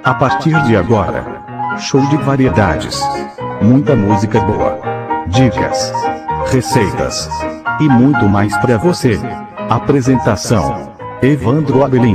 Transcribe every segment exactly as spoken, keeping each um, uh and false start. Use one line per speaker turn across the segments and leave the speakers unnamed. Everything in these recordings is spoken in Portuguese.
A partir de agora, show de variedades. Muita música boa. Dicas, receitas e muito mais para você. Apresentação: Evandro Abelim.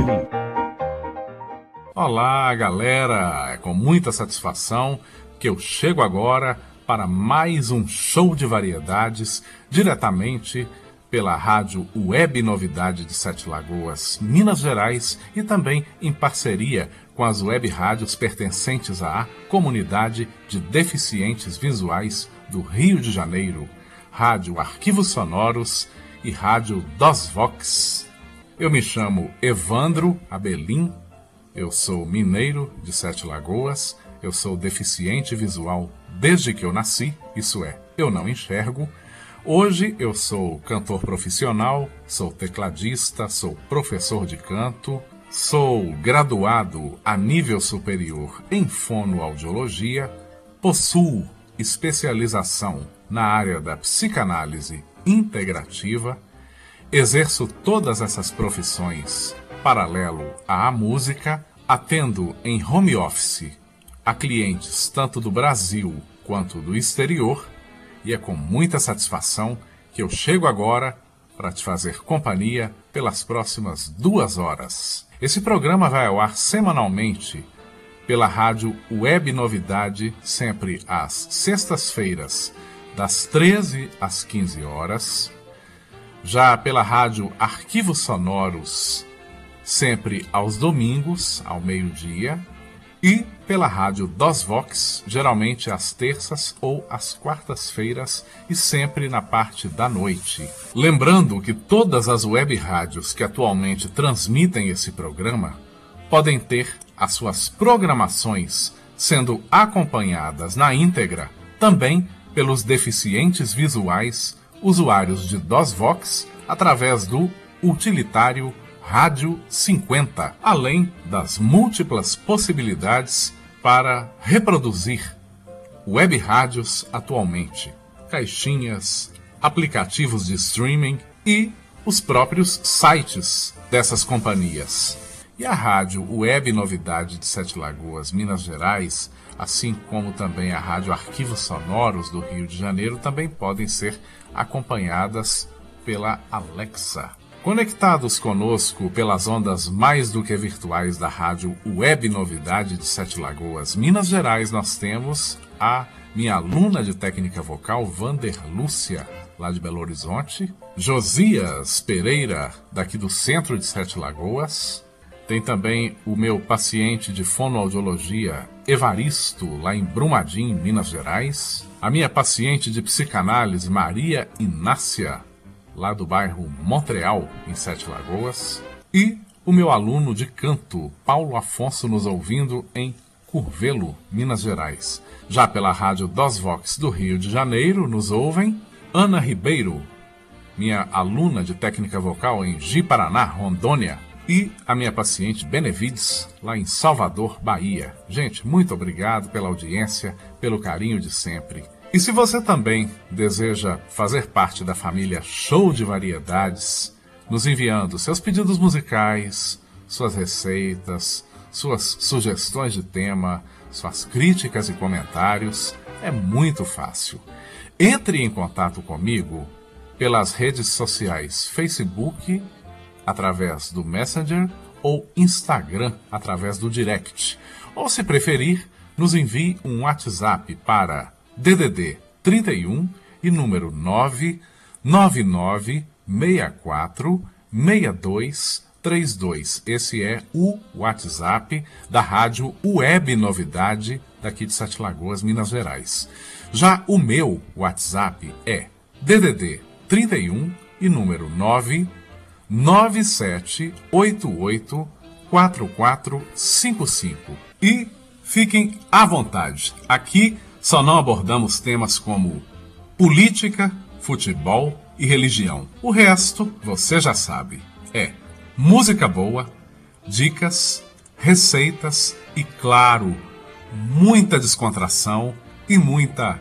Olá, galera! É com muita satisfação que eu chego agora para mais um show de variedades, diretamente pela rádio Web Novidade de Sete Lagoas, Minas Gerais, e também em parceria com as web rádios pertencentes à Comunidade de Deficientes Visuais do Rio de Janeiro, Rádio Arquivos Sonoros e Rádio DOSVox. Eu me chamo Evandro Abelim, eu sou mineiro de Sete Lagoas, eu sou deficiente visual desde que eu nasci, isso é, eu não enxergo. Hoje eu sou cantor profissional, sou tecladista, sou professor de canto, sou graduado a nível superior em fonoaudiologia, possuo especialização na área da psicanálise integrativa, exerço todas essas profissões paralelo à música, atendo em home office a clientes tanto do Brasil quanto do exterior, e é com muita satisfação que eu chego agora para te fazer companhia pelas próximas duas horas. Esse programa vai ao ar semanalmente pela rádio Web Novidade, sempre às sextas-feiras, das treze às quinze horas. Já pela rádio Arquivos Sonoros, sempre aos domingos, ao meio-dia. E pela rádio DOSVox, geralmente às terças ou às quartas-feiras e sempre na parte da noite. Lembrando que todas as web rádios que atualmente transmitem esse programa podem ter as suas programações sendo acompanhadas na íntegra também pelos deficientes visuais, usuários de DOSVox, através do utilitário Rádio cinquenta, além das múltiplas possibilidades para reproduzir web rádios atualmente, caixinhas, aplicativos de streaming e os próprios sites dessas companhias. E a rádio Web Novidade de Sete Lagoas, Minas Gerais, assim como também a rádio Arquivos Sonoros do Rio de Janeiro, também podem ser acompanhadas pela Alexa. Conectados conosco pelas ondas mais do que virtuais da rádio Web Novidade de Sete Lagoas, Minas Gerais, nós temos a minha aluna de técnica vocal, Vander Lúcia, lá de Belo Horizonte, Josias Pereira, daqui do centro de Sete Lagoas. Tem também o meu paciente de fonoaudiologia, Evaristo, lá em Brumadinho, Minas Gerais. A minha paciente de psicanálise, Maria Inácia, lá do bairro Montreal, em Sete Lagoas. E o meu aluno de canto, Paulo Afonso, nos ouvindo em Curvelo, Minas Gerais. Já pela rádio DOSVox do Rio de Janeiro, nos ouvem Ana Ribeiro, minha aluna de técnica vocal em Ji-Paraná, Rondônia. E a minha paciente Benevides, lá em Salvador, Bahia. Gente, muito obrigado pela audiência, pelo carinho de sempre. E se você também deseja fazer parte da família Show de Variedades, nos enviando seus pedidos musicais, suas receitas, suas sugestões de tema, suas críticas e comentários, é muito fácil. Entre em contato comigo pelas redes sociais Facebook, através do Messenger, ou Instagram, através do Direct. Ou, se preferir, nos envie um WhatsApp para D D D trinta e um e número nove nove nove seis quatro seis dois três dois. Esse é o WhatsApp da rádio Web Novidade daqui de Sete Lagoas, Minas Gerais. Já o meu WhatsApp é D D D trinta e um e número nove nove sete oito oito quatro quatro cinco cinco. E fiquem à vontade. Aqui só não abordamos temas como política, futebol e religião. O resto, você já sabe, é música boa, dicas, receitas e, claro, muita descontração e muita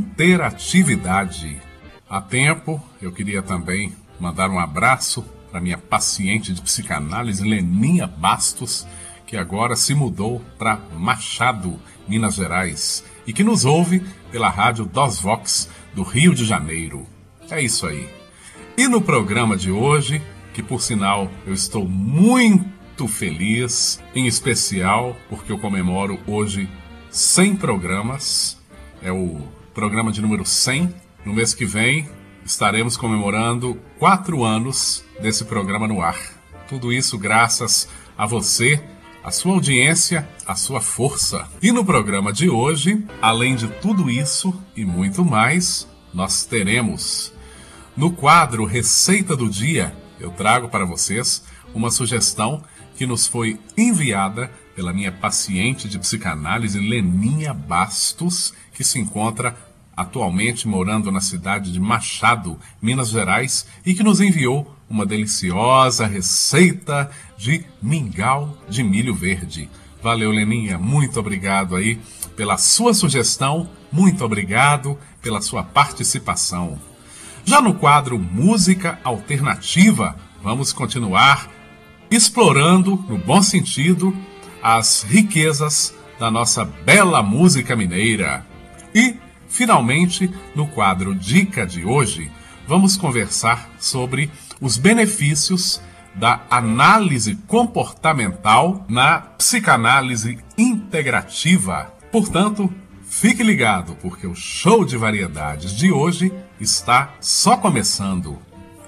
interatividade. A tempo, eu queria também mandar um abraço para minha paciente de psicanálise, Leninha Bastos, que agora se mudou para Machado, Minas Gerais, e que nos ouve pela rádio DosVox do Rio de Janeiro. É isso aí. E no programa de hoje, que por sinal eu estou muito feliz, em especial porque eu comemoro hoje cem programas, é o programa de número cem. No mês que vem estaremos comemorando quatro anos desse programa no ar. Tudo isso graças a você, a sua audiência, a sua força. E no programa de hoje, além de tudo isso e muito mais, nós teremos no quadro Receita do Dia, eu trago para vocês uma sugestão que nos foi enviada pela minha paciente de psicanálise, Leninha Bastos, que se encontra atualmente morando na cidade de Machado, Minas Gerais, e que nos enviou uma deliciosa receita de mingau de milho verde. Valeu, Leninha, muito obrigado aí pela sua sugestão, muito obrigado pela sua participação. Já no quadro Música Alternativa, vamos continuar explorando, no bom sentido, as riquezas da nossa bela música mineira. E, finalmente, no quadro Dica de hoje, vamos conversar sobre os benefícios da análise comportamental na psicanálise integrativa. Portanto, fique ligado, porque o show de variedades de hoje está só começando.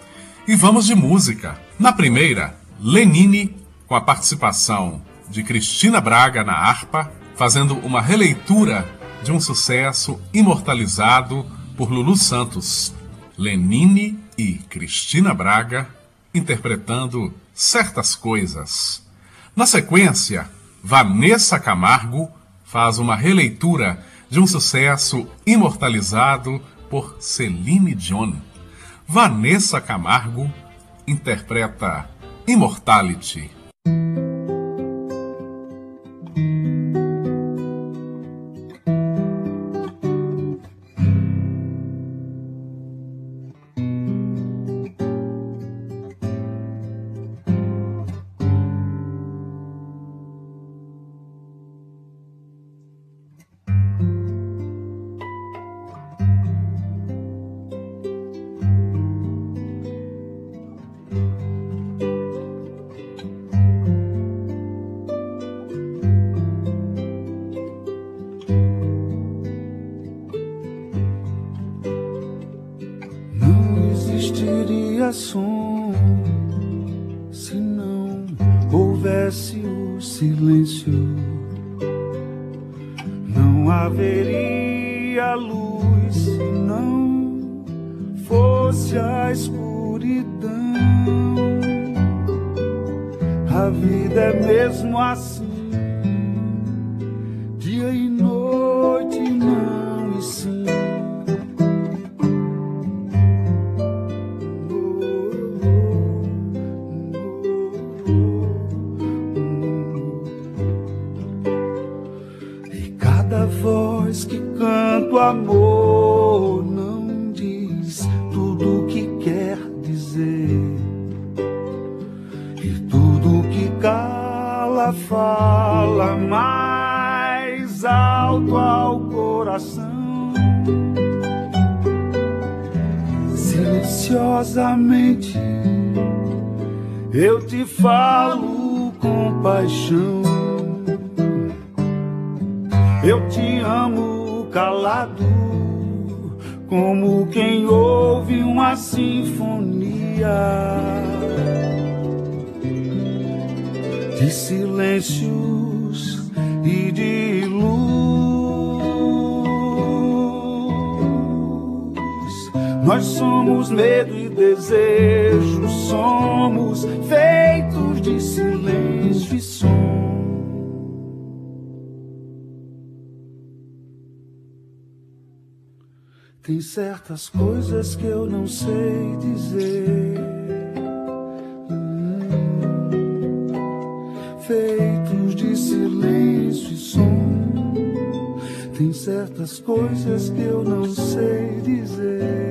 E vamos de música. Na primeira, Lenine, com a participação de Cristina Braga na harpa, fazendo uma releitura de um sucesso imortalizado por Lulu Santos. Lenine e Cristina Braga interpretando Certas Coisas. Na sequência, Vanessa Camargo faz uma releitura de um sucesso imortalizado por Celine Dion. Vanessa Camargo interpreta Immortality.
Som, se não houvesse o silêncio, não haveria luz se não fosse a escuridão. A vida é mesmo assim, dia e noite, não e sim. Voz que canta o amor não diz tudo o que quer dizer, e tudo que cala fala mais alto ao coração. Silenciosamente eu te falo com paixão. Eu te amo calado, como quem ouve uma sinfonia de silêncios e de luz. Nós somos medo e desejo, somos feitos de silêncio e som. Tem certas coisas que eu não sei dizer, hum, feitos de silêncio e som. Tem certas coisas que eu não sei dizer.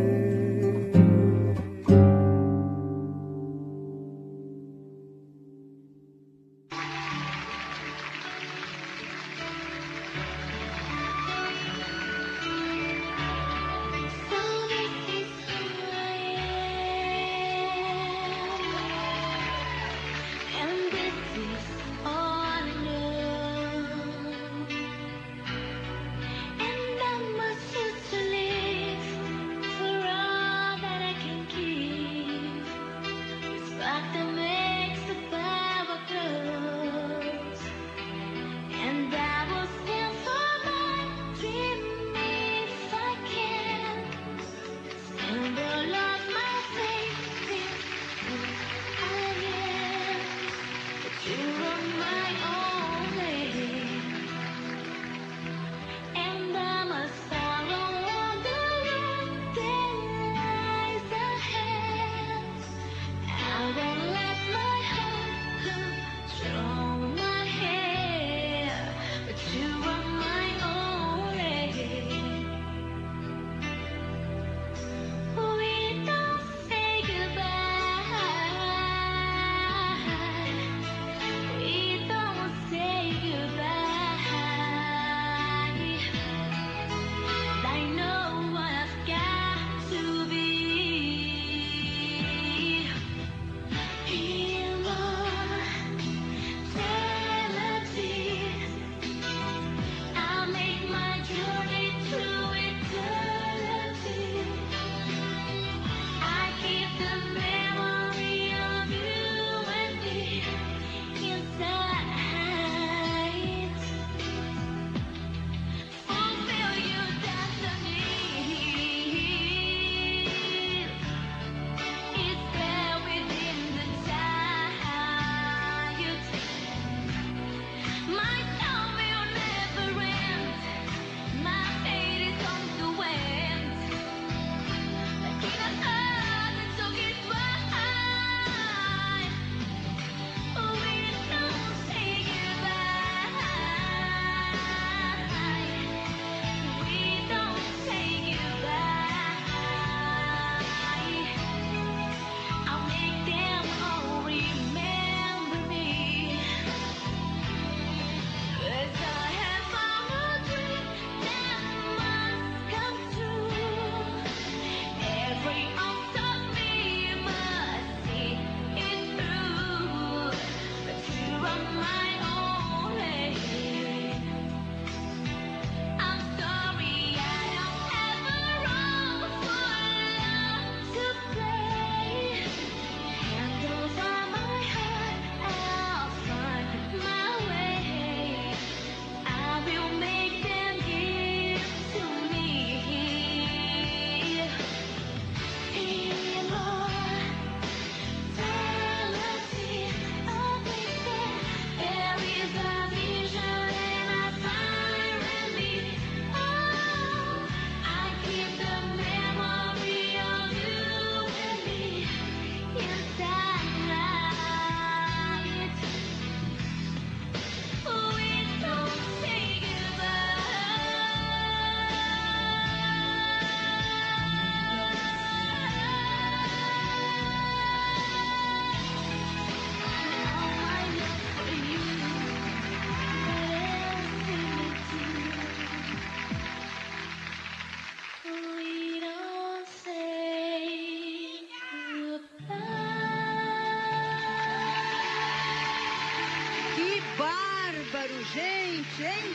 gente, hein?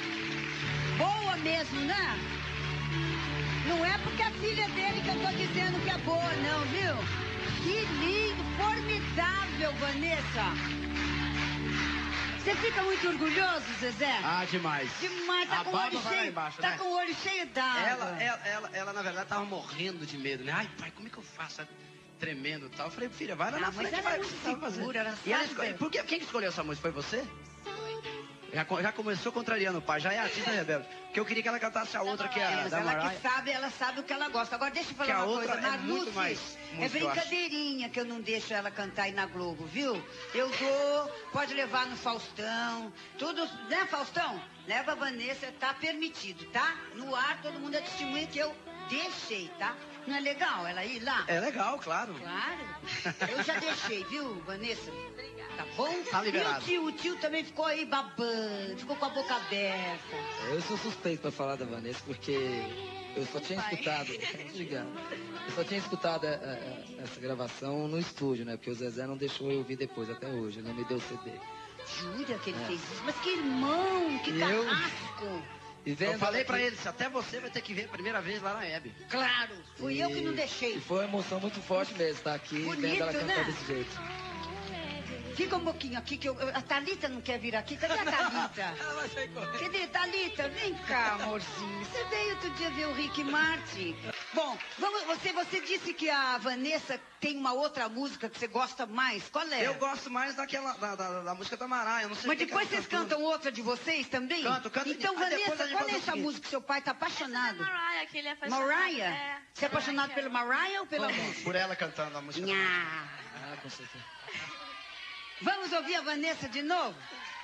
Boa mesmo, né? Não é porque a filha dele que eu tô dizendo que é boa, não, viu? Que lindo, formidável, Vanessa. Você fica muito orgulhoso, Zezé?
Ah, demais.
Demais, tá
a
com o
barba
olho
vai lá
cheio,
embaixo,
tá
né?
com o olho cheio d'água.
Ela, ela, ela, ela, na verdade, tava morrendo de medo, né? Ai, pai, como é que eu faço? Tremendo e tal. Eu falei, filha, vai lá
Ah,
na
mas
frente,
ela
vai,
é
o que
muito
você tava
segura, ela
fazendo. E ela
sabe.
escolheu, por quê? Quem que escolheu essa música? Foi você? Já, já começou contrariando o pai, já é artista rebelde. Porque eu queria que ela cantasse a outra, que é a
Mas
da
ela
Mariah.
que sabe, ela sabe o que ela gosta. Agora deixa eu falar
Que a
uma
outra
coisa.
é
Marluce,
muito mais
é
música, eu acho.
brincadeirinha que eu não deixo ela cantar aí na Globo, viu? Eu dou, pode levar no Faustão, tudo, né, Faustão? Leva a Vanessa, tá permitido, tá? No ar, todo mundo é testemunha que eu deixei, tá? Não é legal ela ir lá?
É legal, claro.
Claro. Eu já deixei, viu, Vanessa? Tá bom?
Tá liberado.
E o tio, o tio também ficou aí babando, ficou com a boca aberta.
Eu sou suspeito pra falar da Vanessa, porque eu só tinha escutado. Obrigado. Eu só tinha escutado a, a, essa gravação no estúdio, né? Porque o Zezé não deixou eu ouvir depois, até hoje. Ele não me deu o C D.
Jura que ele
É.
fez isso? Mas que irmão, que
Eu-
carrasco.
E vendo
Eu falei
ela
pra
aqui-
ele, até você vai ter que ver a primeira vez lá na Hebe.
Claro, fui eu que não
E
deixei.
foi uma emoção muito forte mesmo, estar aqui
Bonito,
vendo ela cantar
né?
desse jeito.
Fica um pouquinho aqui, que eu, eu- a Thalita não quer vir aqui. Cadê a Thalita?
Ela vai sair correndo.
Cadê, Thalita? Vem cá, amorzinho. Você veio outro dia ver o Rick Martin. Bom, vamos, você, você disse que a Vanessa tem uma outra música que você gosta mais. Qual é?
Eu gosto mais daquela, da, da, da música da Mariah. Eu não sei
Mas
que
depois
que
vocês cantam outra de vocês também?
Canto, canto.
Então,
Ah, depois
Vanessa,
a gente
qual
faz
é
o
essa
seguinte.
música que seu pai tá apaixonado?
Essa é Mariah, que ele é apaixonado.
Mariah?
É,
Você é apaixonado
Mariah
pela Mariah ou pela
Como?
música?
Por ela cantando a música. da Mariah.
Nha.
Ah, com certeza.
Vamos ouvir a Vanessa de novo?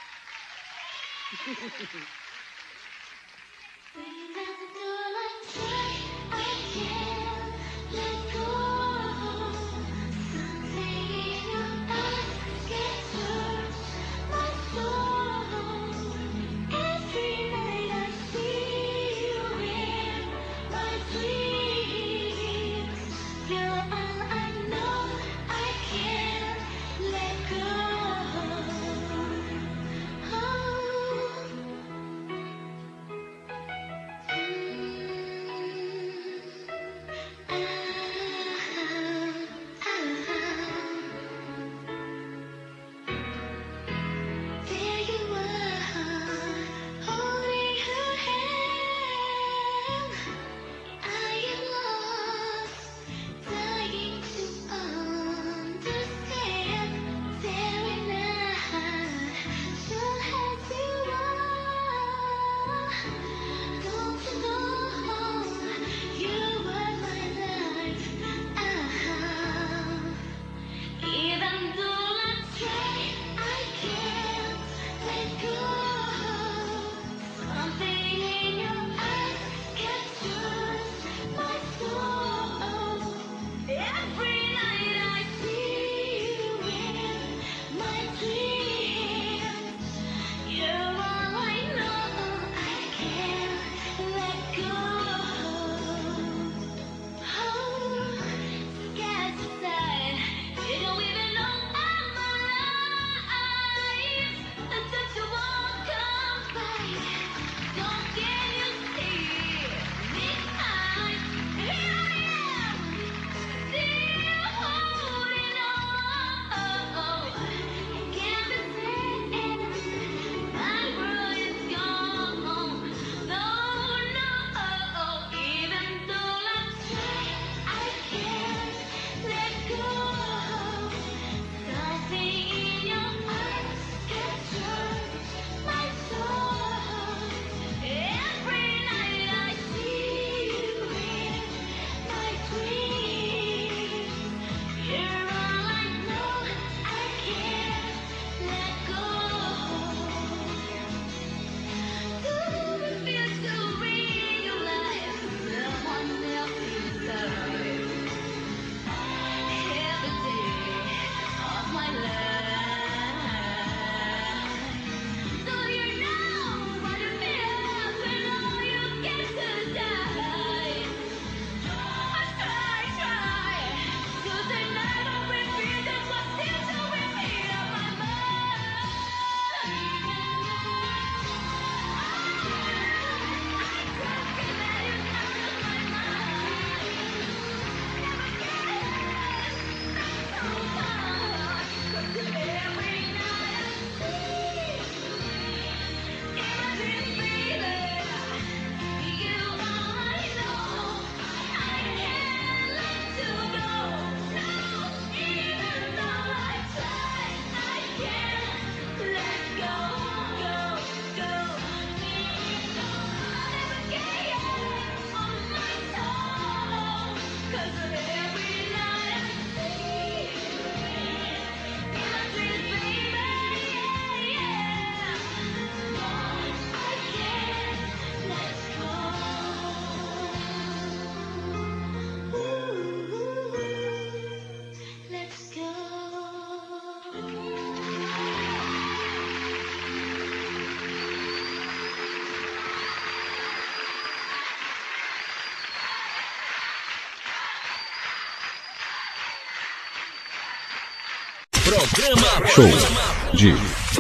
Programa Show de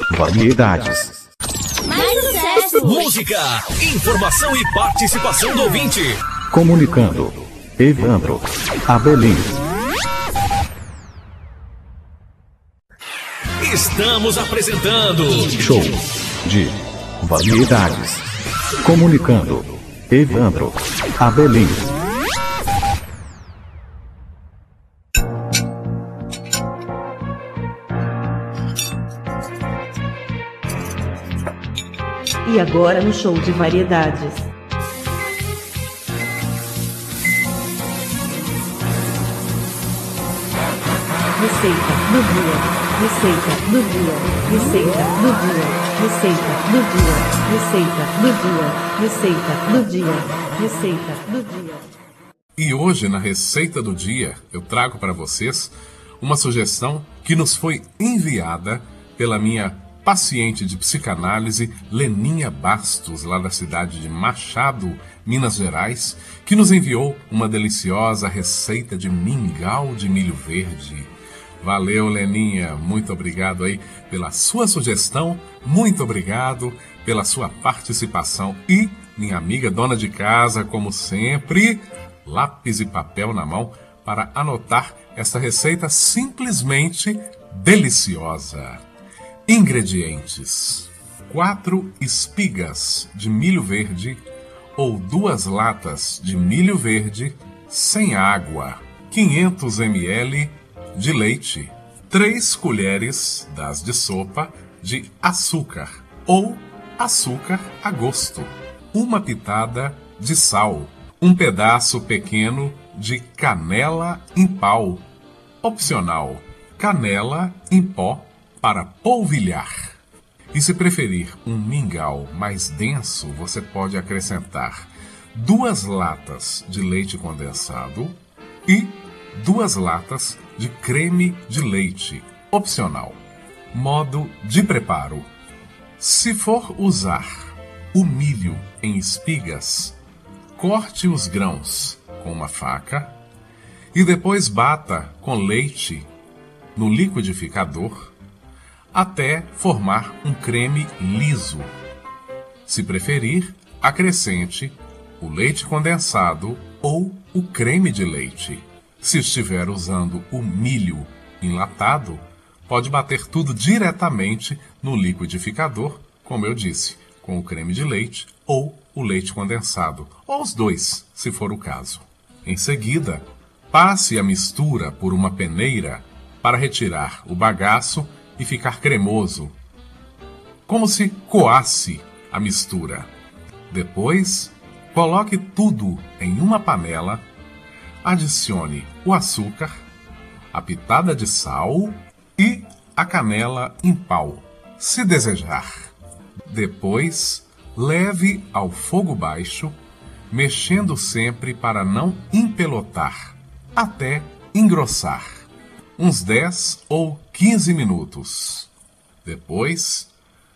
Variedades.
Mais sucesso!
Música, informação e participação do ouvinte.
Comunicando. Evandro Abelim.
Estamos apresentando
Show de Variedades. Comunicando. Evandro Abelim.
E agora no show de variedades. Receita do dia. Receita do dia. Receita do dia. Receita do dia. Receita do dia. Receita do dia. Receita do dia.
E hoje, na Receita do Dia, eu trago para vocês uma sugestão que nos foi enviada pela minha paciente de psicanálise, Leninha Bastos, lá da cidade de Machado, Minas Gerais, que nos enviou uma deliciosa receita de mingau de milho verde. Valeu, Leninha, muito obrigado aí pela sua sugestão, muito obrigado pela sua participação. E minha amiga dona de casa, como sempre, lápis e papel na mão para anotar essa receita simplesmente deliciosa. Ingredientes: quatro espigas de milho verde ou duas latas de milho verde sem água, quinhentos mililitros de leite, três colheres das de sopa de açúcar ou açúcar a gosto, uma pitada de sal, um pedaço pequeno de canela em pau, opcional, canela em pó para polvilhar. E se preferir um mingau mais denso, você pode acrescentar duas latas de leite condensado e duas latas de creme de leite, opcional. Modo de preparo: se for usar o milho em espigas, corte os grãos com uma faca e depois bata com leite no liquidificador até formar um creme liso. Se preferir, acrescente o leite condensado ou o creme de leite. Se estiver usando o milho enlatado, pode bater tudo diretamente no liquidificador, como eu disse, com o creme de leite ou o leite condensado, ou os dois, se for o caso. Em seguida, passe a mistura por uma peneira para retirar o bagaço e ficar cremoso, como se coasse a mistura. Depois, coloque tudo em uma panela, adicione o açúcar, a pitada de sal e a canela em pau, se desejar. Depois, leve ao fogo baixo, mexendo sempre para não empelotar, até engrossar, uns dez ou quinze minutos. Depois,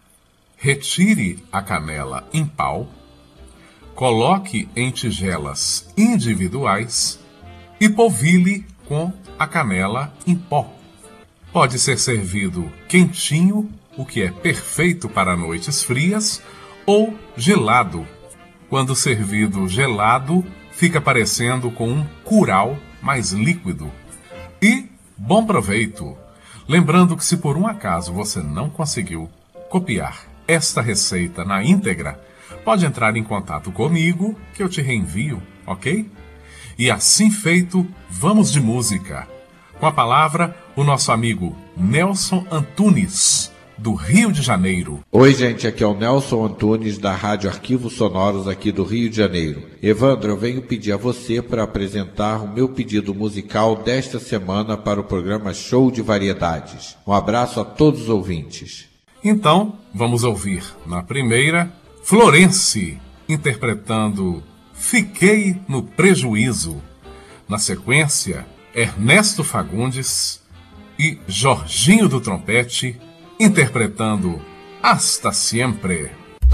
retire a canela em pau, coloque em tigelas individuais e polvilhe com a canela em pó. Pode ser servido quentinho, o que é perfeito para noites frias, ou gelado. Quando servido gelado, fica parecendo com um curau mais líquido. E bom proveito! Lembrando que se por um acaso você não conseguiu copiar esta receita na íntegra, pode entrar em contato comigo que eu te reenvio, ok? E assim feito, vamos de música. Com a palavra, o nosso amigo Nelson Antunes, do Rio de Janeiro.
Oi, gente, aqui é o Nelson Antunes, da Rádio Arquivos Sonoros aqui do Rio de Janeiro. Evandro, eu venho pedir a você para apresentar o meu pedido musical desta semana para o programa Show de Variedades. Um abraço a todos os ouvintes.
Então, vamos ouvir na primeira, Florence, interpretando Fiquei no Prejuízo. Na sequência, Ernesto Fagundes e Jorginho do Trompete, interpretando Hasta Siempre.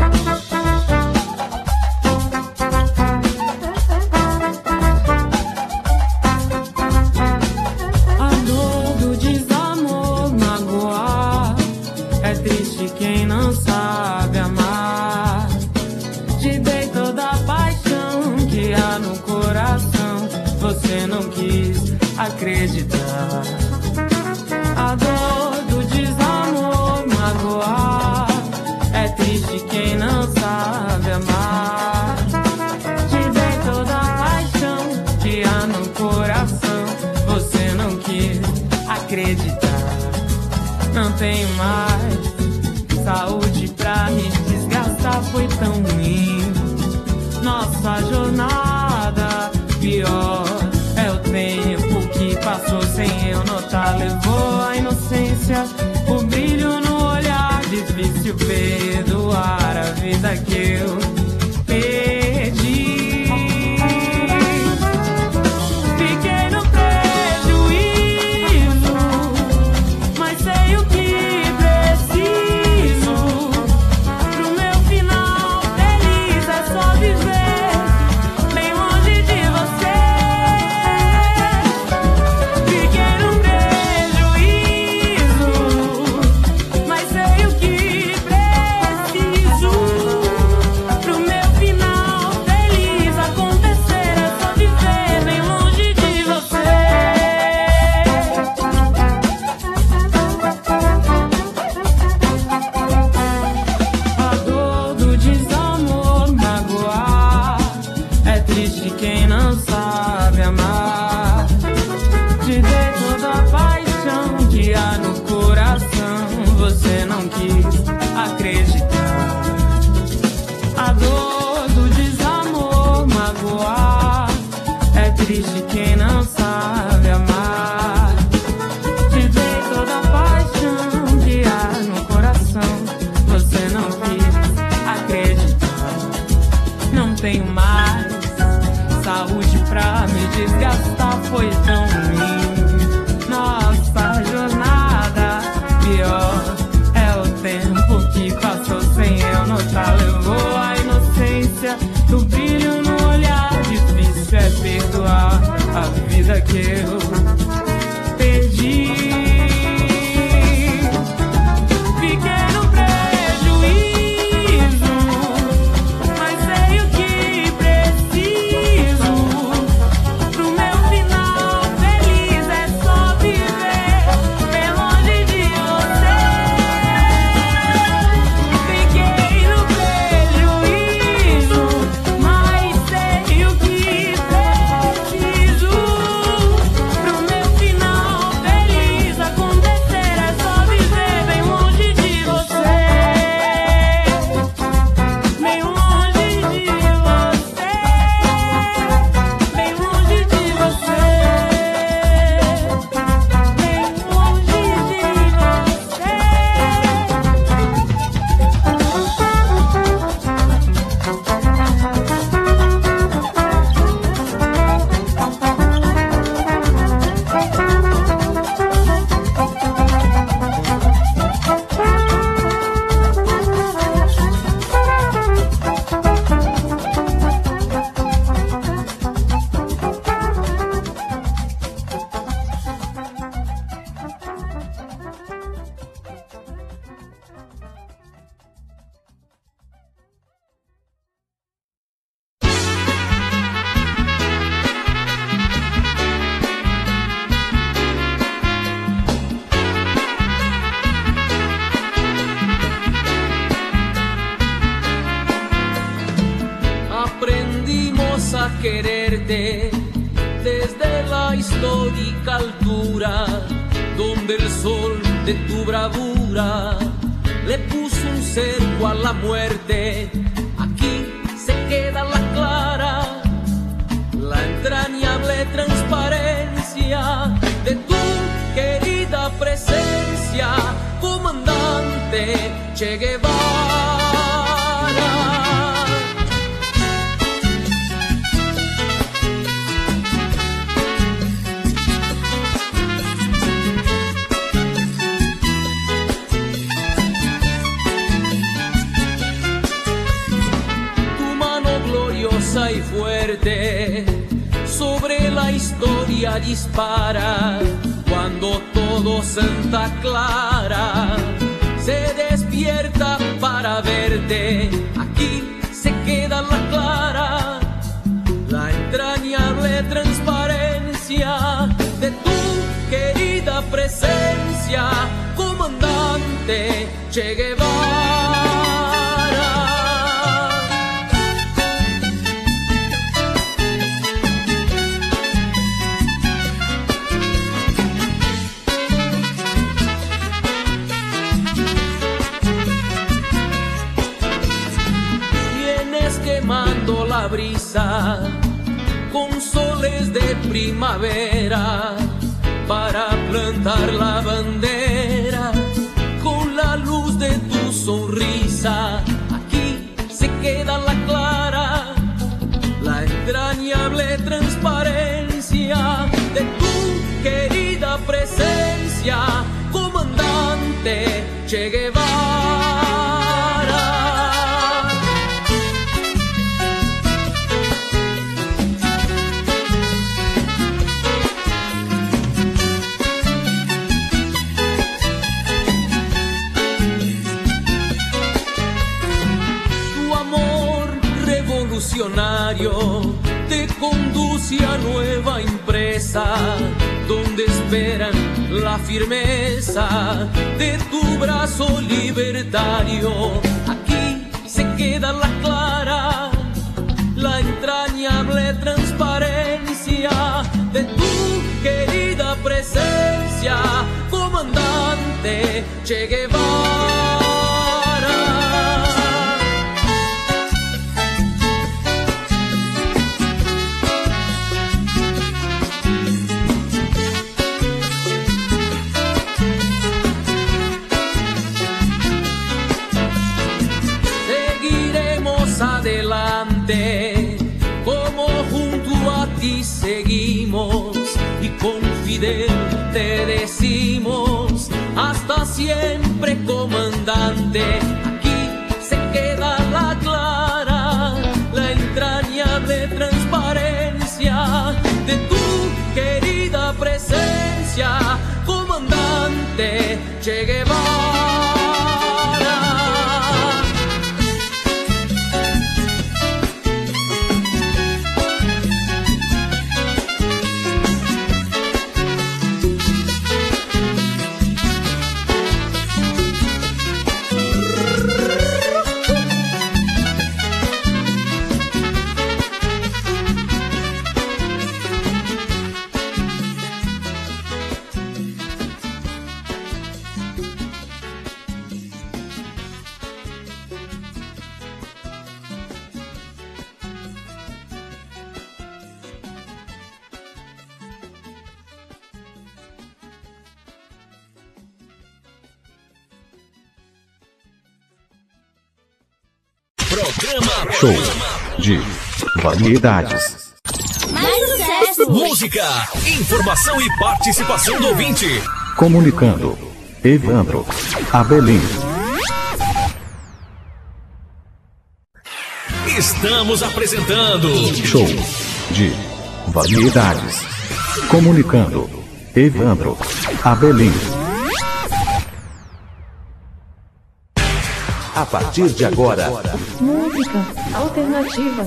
A dor do desamor magoar, é triste quem não sabe amar. Te dei toda a paixão que há no coração, você não quis acreditar. A dor do desamor magoar, é triste quem não sabe amar. Te dei toda a paixão que há no coração, você não quis acreditar. Não tenho mais saúde pra me desgastar. notar, levou a inocência, o brilho no olhar. Difícil perdoar a vida que eu perdi. Fiquei no prejuízo, mas sei o que preciso. Pro meu final feliz é só viver bem longe de você. Fiquei no prejuízo, mas sei o que preciso. Pro meu final feliz acontecer é só viver bem longe de você. A dor do desamor magoar, é triste quem não sabe amar. Te dei toda a paixão que há no coração, você não quis acreditar. A dor do desamor magoar, é triste quem não sabe amar. Te dei toda a paixão que há no coração, você não quis acreditar. Não tenho mais saúde pra me desgastar, foi tão ruim nossa jornada. Pior é o tempo que passou sem eu notar, levou a inocência, o brilho no olhar. Difícil é perdoar a vida que eu perdi. Fiquei no prejuízo, mas sei o que preciso. Pro meu final feliz é só viver bem longe de você. Fiquei no prejuízo, mas sei o que preciso. Pro meu final feliz acontecer é só viver bem longe de você. Bem longe de você. Bem longe de você. Bem longe
Aprendimos a quererte desde la histórica altura, donde el sol de tu bravura le puso un cerco a la muerte. Aquí se queda la clara, la entrañable transparencia de tu querida presencia, comandante Che Guevara. Y fuerte sobre la historia dispara, cuando todo Santa Clara se despierta para verte. Aquí se queda la clara, la entrañable transparencia de tu querida presencia, comandante Che Guevara. Quemando la brisa con soles de primavera, para plantar la bandera con la luz de tu sonrisa. Aquí se queda la clara, la entrañable transparencia de tu querida presencia, comandante Che Guevara. Te conduce a nueva empresa, donde esperan la firmeza de tu brazo libertario. Aquí se queda la clara, la entrañable transparencia de tu querida presencia, comandante Che Guevara. Adelante, como junto a ti seguimos, y con Fidel te decimos hasta siempre, comandante. Aquí se queda la clara, la entrañable transparencia de tu querida presencia, comandante Che Guevara.
Show de variedades.
Mais sucesso! Música, informação e participação do ouvinte.
Comunicando. Evandro Abelim.
Estamos apresentando
Show de variedades. Comunicando. Evandro Abelim.
A partir de agora,
música alternativa.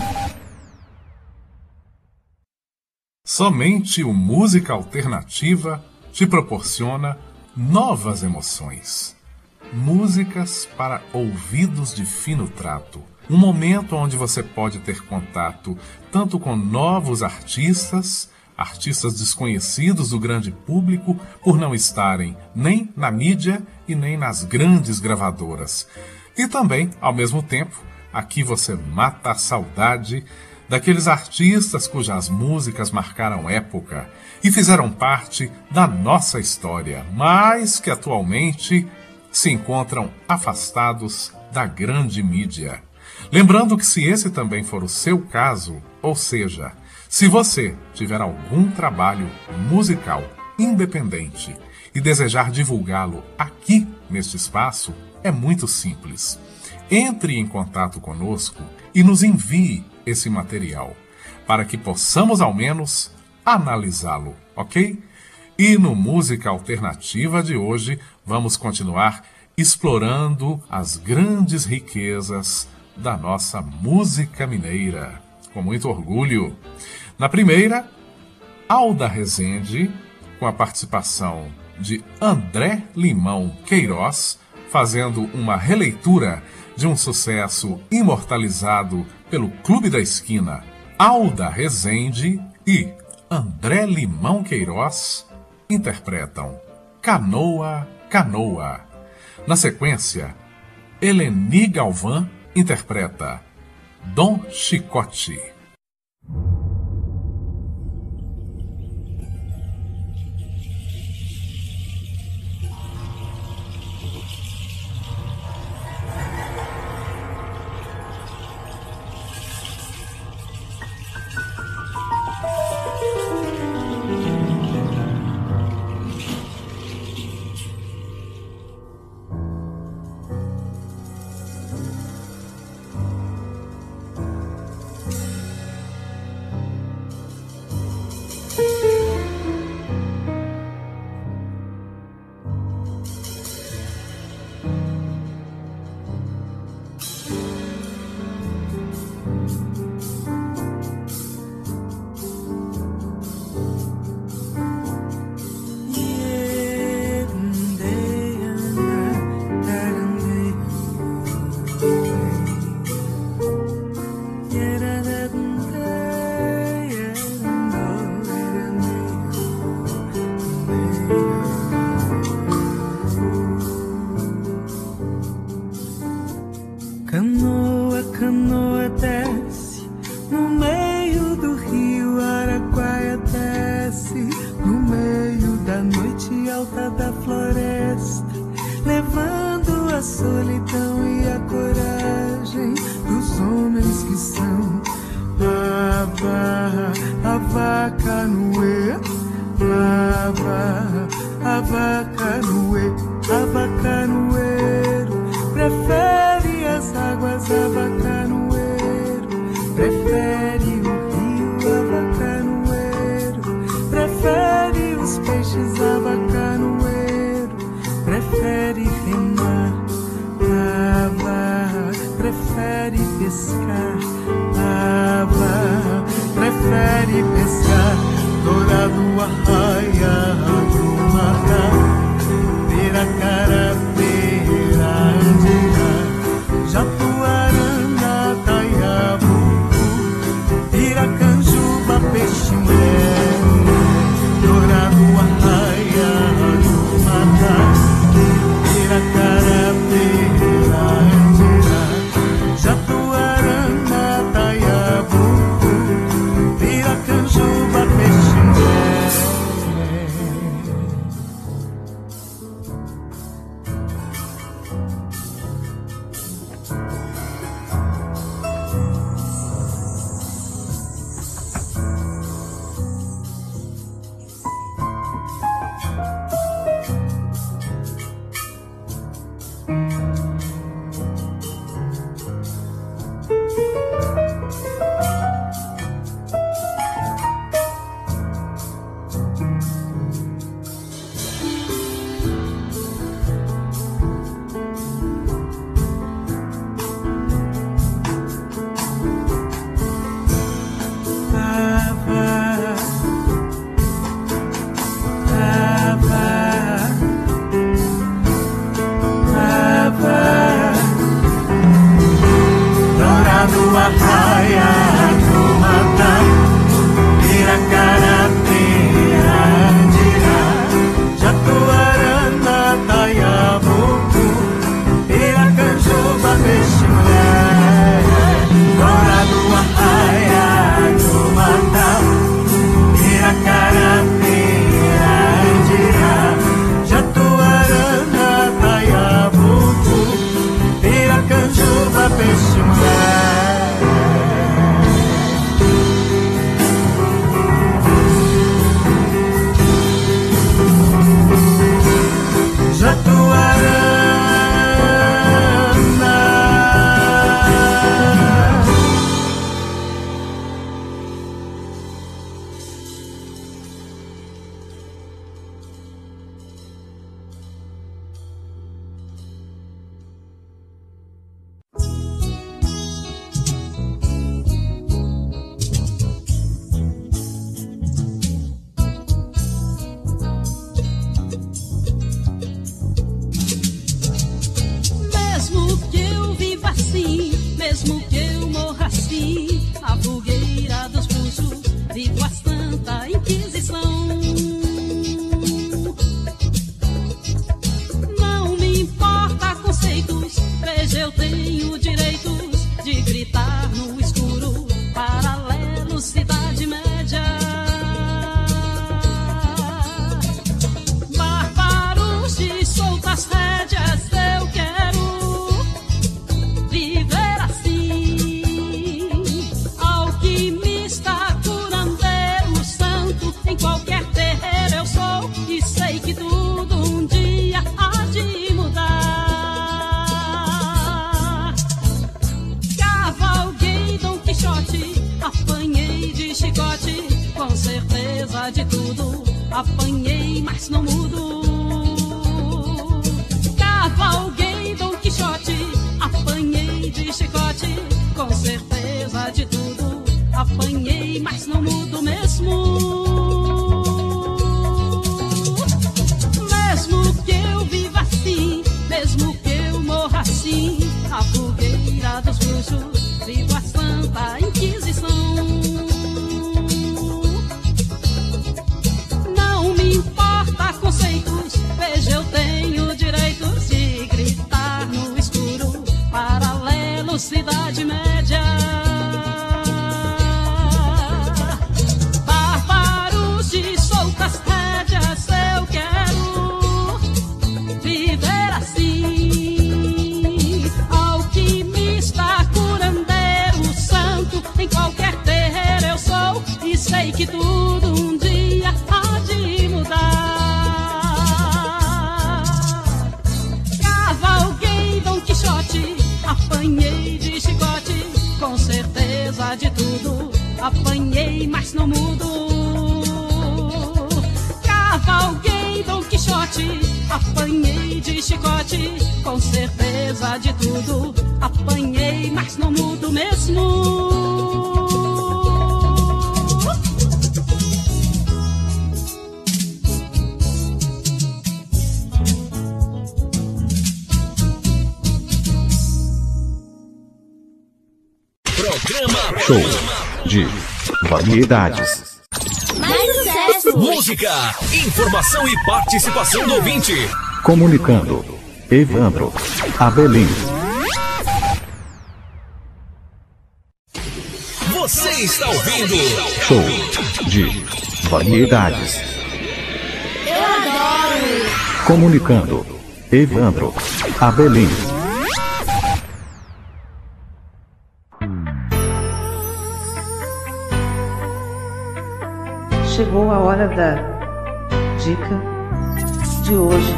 Somente o Música Alternativa te proporciona novas emoções. Músicas para ouvidos de fino trato. Um momento onde você pode ter contato tanto com novos artistas, artistas desconhecidos do grande público por não estarem nem na mídia e nem nas grandes gravadoras. E também, ao mesmo tempo, aqui você mata a saudade daqueles artistas cujas músicas marcaram época e fizeram parte da nossa história, mas que atualmente se encontram afastados da grande mídia. Lembrando que se esse também for o seu caso, ou seja, se você tiver algum trabalho musical independente e desejar divulgá-lo aqui neste espaço, é muito simples. Entre em contato conosco e nos envie esse material, para que possamos ao menos analisá-lo, ok? E no Música Alternativa de hoje, vamos continuar explorando as grandes riquezas da nossa música mineira, com muito orgulho. Na primeira, Alda Rezende, com a participação de André Limão Queiroz, fazendo uma releitura de um sucesso imortalizado pelo Clube da Esquina. Alda Rezende e André Limão Queiroz interpretam Canoa, Canoa. Na sequência, Eleni Galvão interpreta Dom Chicote.
Canoa, canoa desce no meio do rio, Araguaia desce no meio da noite alta da floresta, levando a solidão e a coragem dos homens que são a barra, a vaca no e, a barra, a vaca no e, a vaca no eiro, prefere as águas, a vaca no eiro, prefere o rio, a vaca no eiro, prefere os peixes, a vaca no eiro, prefere remar, a barra, prefere pescar, a barra, prefere pescar, dourado arraia do matar, piracara, pera, andira, jatuarana, taiabucu, piracanjuba, peixe, mulher, dourado arraia do matar, piracara, pera, andira, jatuarana, taiabucu, piracanjuba, peixe, mulher.
Apanhei, mas não mudo. Cavalguei Dom Quixote, apanhei de chicote, com certeza de tudo. Apanhei, mas não mudo mesmo. Mesmo que eu viva assim, mesmo que eu morra assim, a fogueira dos bruxos, vivo a Santa Inquisição. Conceitos, veja, eu tenho direito de gritar no escuro, paralelo cidade média. Bárbaros de soltas rédeas, eu quero viver assim. Alquimista, curandeiro, santo, em qualquer terreiro eu sou, e sei que tudo um dia há de mudar. Cavalguei Dom Quixote, apanhei de chicote, com certeza de tudo apanhei, mas não mudo. Cavalguei Dom Quixote, apanhei de chicote, com certeza de tudo apanhei, mas não mudo mesmo.
Show de variedades.
Mais sucesso!
Música, informação e participação do ouvinte.
Comunicando. Evandro Abelim.
Você está ouvindo
Show de variedades.
Eu adoro!
Comunicando. Evandro Abelim.
Chegou a hora da dica de hoje.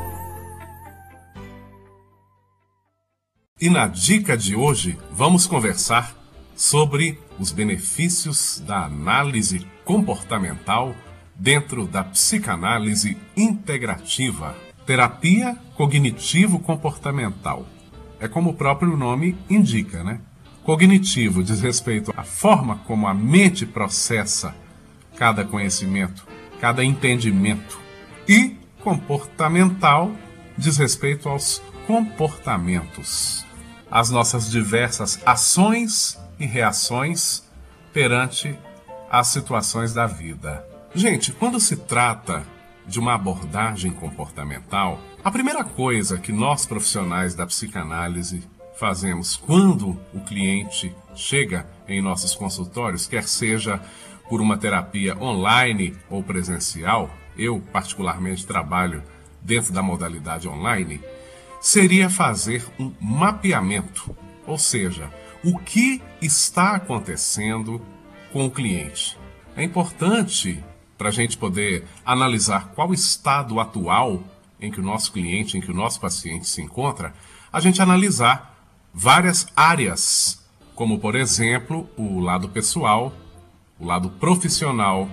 E na dica de hoje, vamos conversar sobre os benefícios da análise comportamental dentro da psicanálise integrativa. Terapia cognitivo-comportamental. É como o próprio nome indica, né? Cognitivo diz respeito à forma como a mente processa cada conhecimento, cada entendimento. E comportamental diz respeito aos comportamentos, as nossas diversas ações e reações perante as situações da vida. Gente, quando se trata de uma abordagem comportamental, a primeira coisa que nós profissionais da psicanálise fazemos quando o cliente chega em nossos consultórios, quer seja por uma terapia online ou presencial, eu particularmente trabalho dentro da modalidade online, seria fazer um mapeamento, ou seja, o que está acontecendo com o cliente. É importante para a gente poder analisar qual o estado atual em que o nosso cliente, em que o nosso paciente se encontra, a gente analisar várias áreas, como por exemplo o lado pessoal, o lado profissional,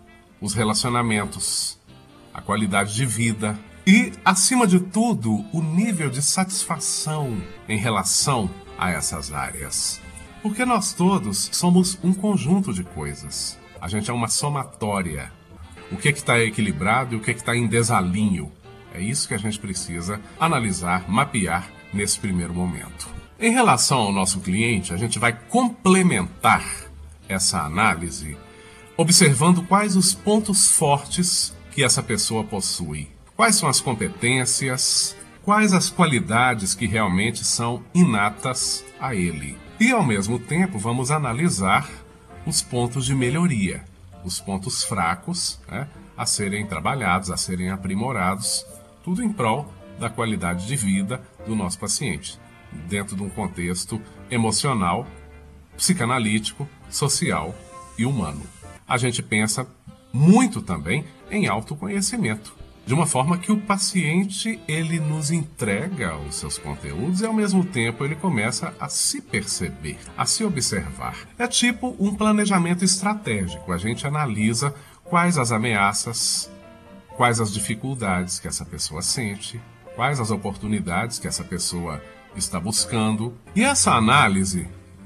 os relacionamentos, a qualidade de vida e, acima de tudo, o nível de satisfação em relação a essas áreas. Porque nós todos somos um conjunto de coisas. A gente é uma somatória. O que está equilibrado e o que está em desalinho. É isso que a gente precisa analisar, mapear nesse primeiro momento. Em relação ao nosso cliente, a gente vai complementar essa análise observando quais os pontos fortes que essa pessoa possui. Quais são as competências, quais as qualidades que realmente são inatas a ele. E, ao mesmo tempo, vamos analisar os pontos de melhoria, os pontos fracos, né, a serem trabalhados, a serem aprimorados, tudo em prol da qualidade de vida do nosso paciente, dentro de um contexto emocional, psicanalítico, social e humano. A gente pensa muito também em autoconhecimento, de uma forma que o paciente ele nos entrega os seus conteúdos e ao mesmo tempo ele começa a se perceber, a se observar. É tipo um planejamento estratégico. A gente analisa quais as ameaças, quais as dificuldades que essa pessoa sente, quais as oportunidades que essa pessoa está buscando. E essa análise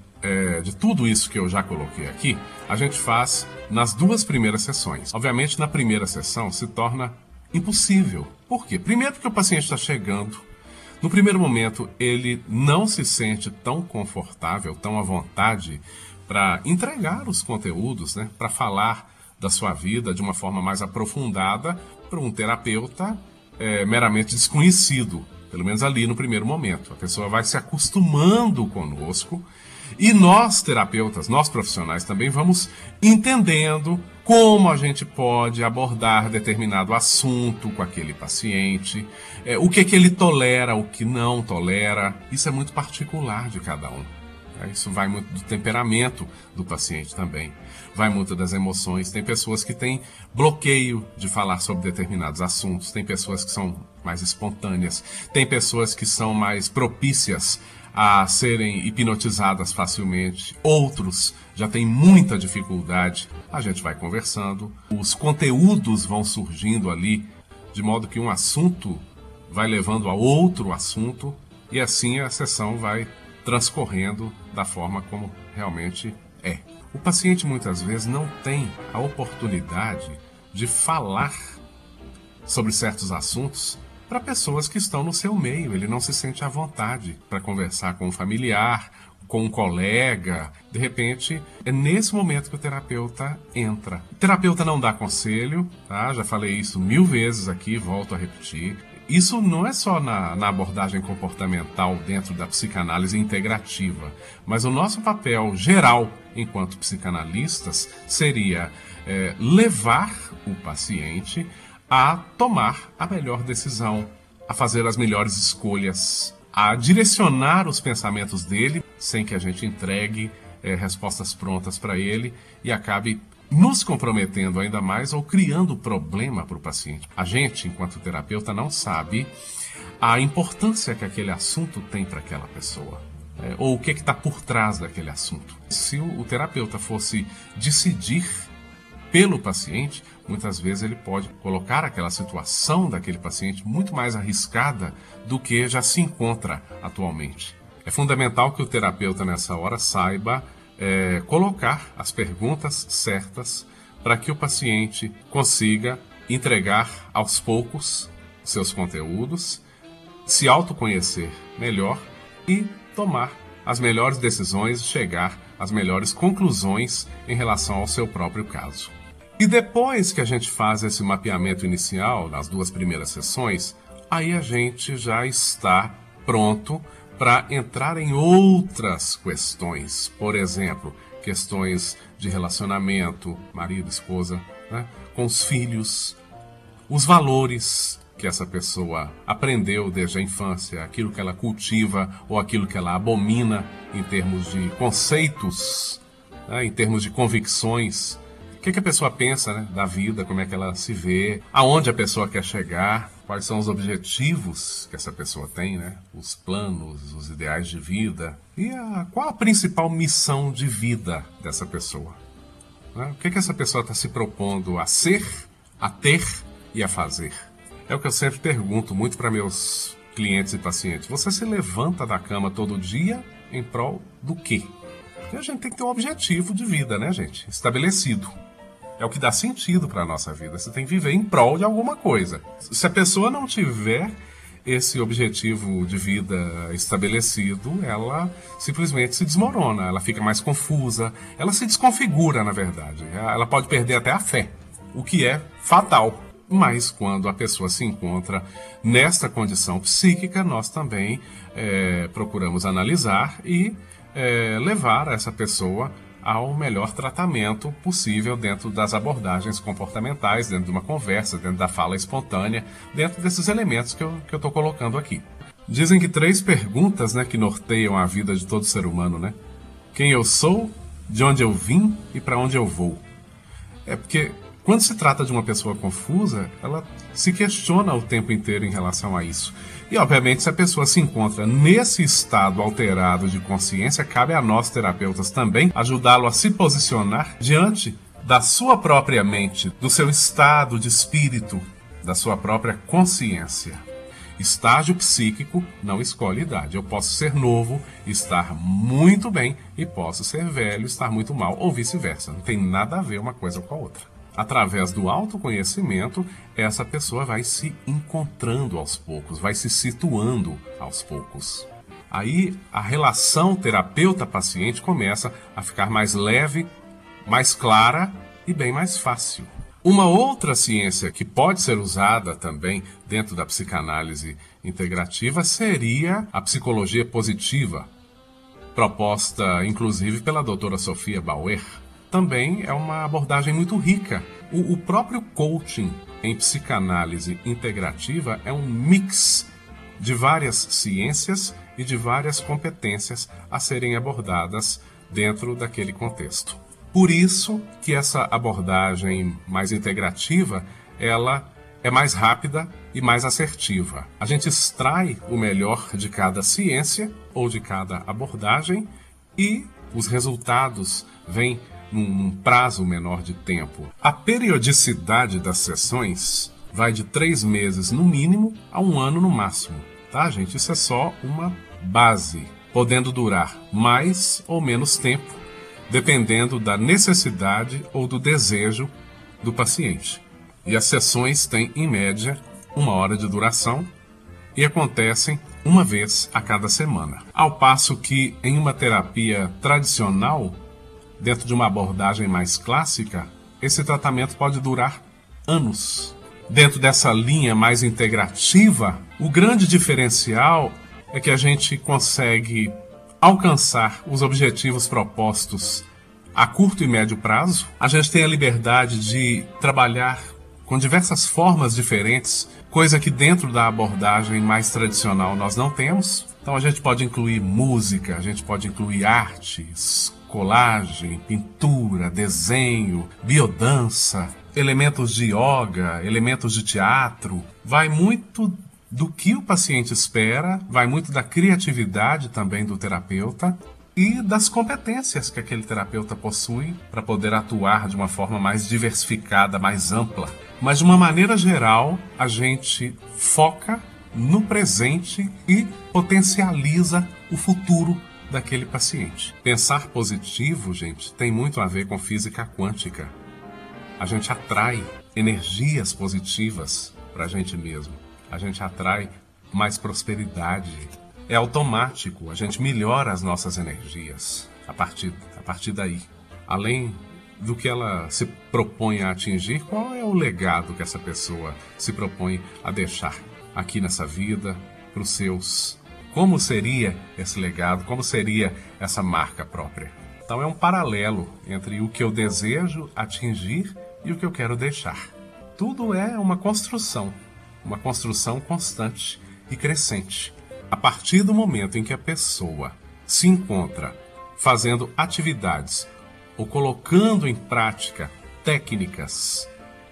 é, de tudo isso que eu já coloquei aqui, a gente faz nas duas primeiras sessões. Obviamente, na primeira sessão se torna impossível. Por quê? Primeiro porque o paciente está chegando. No primeiro momento, ele não se sente tão confortável, tão à vontade para entregar os conteúdos, né? Para falar da sua vida de uma forma mais aprofundada para um terapeuta é, meramente desconhecido Pelo menos ali no primeiro momento. A pessoa vai se acostumando conosco e nós, terapeutas, nós profissionais também vamos entendendo como a gente pode abordar determinado assunto com aquele paciente, é, o que, que ele tolera, o que não tolera. Isso é muito particular de cada um. É, isso vai muito do temperamento do paciente também. Vai muito das emoções. Tem pessoas que têm bloqueio de falar sobre determinados assuntos. Tem pessoas que são mais espontâneas. Tem pessoas que são mais propícias a serem hipnotizadas facilmente. Outros já têm muita dificuldade. A gente vai conversando. Os conteúdos vão surgindo ali, de modo que um assunto vai levando a outro assunto. E assim a sessão vai transcorrendo da forma como realmente é. O paciente muitas vezes não tem a oportunidade de falar sobre certos assuntos para pessoas que estão no seu meio. Ele não se sente à vontade para conversar com um familiar, com um colega. De repente, é nesse momento que o terapeuta entra. O terapeuta não dá conselho, tá? Já falei isso mil vezes aqui, volto a repetir. Isso não é só na, na abordagem comportamental dentro da psicanálise integrativa, mas o nosso papel geral enquanto psicanalistas seria é, levar o paciente a tomar a melhor decisão, a fazer as melhores escolhas, a direcionar os pensamentos dele sem que a gente entregue é, respostas prontas para ele e acabe nos comprometendo ainda mais ou criando problema para o paciente. A gente, enquanto terapeuta, não sabe a importância que aquele assunto tem para aquela pessoa, é, ou o que está por trás daquele assunto. Se o, o terapeuta fosse decidir pelo paciente, muitas vezes ele pode colocar aquela situação daquele paciente muito mais arriscada do que já se encontra atualmente. É fundamental que o terapeuta nessa hora saiba É, colocar as perguntas certas para que o paciente consiga entregar aos poucos seus conteúdos, se autoconhecer melhor e tomar as melhores decisões e chegar às melhores conclusões em relação ao seu próprio caso. E depois que a gente faz esse mapeamento inicial, nas duas primeiras sessões, aí a gente já está pronto para entrar em outras questões, por exemplo, questões de relacionamento, marido, esposa, né, com os filhos, os valores que essa pessoa aprendeu desde a infância, aquilo que ela cultiva ou aquilo que ela abomina em termos de conceitos, né, em termos de convicções. O que, que a pessoa pensa, né, da vida, como é que ela se vê, aonde a pessoa quer chegar, quais são os objetivos que essa pessoa tem, né, os planos, os ideais de vida e a, qual a principal missão de vida dessa pessoa. Né? O que, que essa pessoa está se propondo a ser, a ter e a fazer. É o que eu sempre pergunto muito para meus clientes e pacientes. Você se levanta da cama todo dia em prol do quê? Porque a gente tem que ter um objetivo de vida, né, gente? Estabelecido. É o que dá sentido para a nossa vida. Você tem que viver em prol de alguma coisa. Se a pessoa não tiver esse objetivo de vida estabelecido, ela simplesmente se desmorona, ela fica mais confusa, ela se desconfigura, na verdade. Ela pode perder até a fé, o que é fatal. Mas quando a pessoa se encontra nesta condição psíquica, nós também é, procuramos analisar e é, levar essa pessoa ao melhor tratamento possível dentro das abordagens comportamentais, dentro de uma conversa, dentro da fala espontânea, dentro desses elementos que eu que eu estou colocando aqui. Dizem que três perguntas, né, que norteiam a vida de todo ser humano, né? Quem eu sou, de onde eu vim e para onde eu vou. É porque quando se trata de uma pessoa confusa, ela se questiona o tempo inteiro em relação a isso. E, obviamente, se a pessoa se encontra nesse estado alterado de consciência, cabe a nós, terapeutas, também ajudá-lo a se posicionar diante da sua própria mente, do seu estado de espírito, da sua própria consciência. Estágio psíquico não escolhe idade. Eu posso ser novo, estar muito bem, e posso ser velho, estar muito mal, ou vice-versa. Não tem nada a ver uma coisa com a outra. Através do autoconhecimento, essa pessoa vai se encontrando aos poucos, vai se situando aos poucos. Aí a relação terapeuta-paciente começa a ficar mais leve, mais clara e bem mais fácil. Uma outra ciência que pode ser usada também dentro da psicanálise integrativa seria a psicologia positiva, proposta inclusive pela doutora Sofia Bauer. Também é uma abordagem muito rica. O, o próprio coaching em psicanálise integrativa é um mix de várias ciências e de várias competências a serem abordadas dentro daquele contexto. Por isso que essa abordagem mais integrativa, ela é mais rápida e mais assertiva. A gente extrai o melhor de cada ciência ou de cada abordagem e os resultados vêm num, num prazo menor de tempo. A periodicidade das sessões vai de três meses no mínimo a um ano no máximo. Tá, gente? Isso é só uma base, podendo durar mais ou menos tempo, dependendo da necessidade ou do desejo do paciente. E as sessões têm, em média, uma hora de duração e acontecem uma vez a cada semana. Ao passo que, em uma terapia tradicional, dentro de uma abordagem mais clássica, esse tratamento pode durar anos. Dentro dessa linha mais integrativa, o grande diferencial é que a gente consegue alcançar os objetivos propostos a curto e médio prazo. A gente tem a liberdade de trabalhar com diversas formas diferentes, coisa que dentro da abordagem mais tradicional nós não temos. Então a gente pode incluir música, a gente pode incluir artes, colagem, pintura, desenho, biodança, elementos de yoga, elementos de teatro. Vai muito do que o paciente espera, vai muito da criatividade também do terapeuta e das competências que aquele terapeuta possui para poder atuar de uma forma mais diversificada, mais ampla. Mas de uma maneira geral, a gente foca no presente e potencializa o futuro daquele paciente. Pensar positivo, gente, tem muito a ver com física quântica. A gente atrai energias positivas para a gente mesmo. A gente atrai mais prosperidade. É automático, a gente melhora as nossas energias a partir, a partir daí. Além do que ela se propõe a atingir, qual é o legado que essa pessoa se propõe a deixar aqui nessa vida para os seus? Como seria esse legado? Como seria essa marca própria? Então é um paralelo entre o que eu desejo atingir e o que eu quero deixar. Tudo é uma construção, uma construção constante e crescente. A partir do momento em que a pessoa se encontra fazendo atividades ou colocando em prática técnicas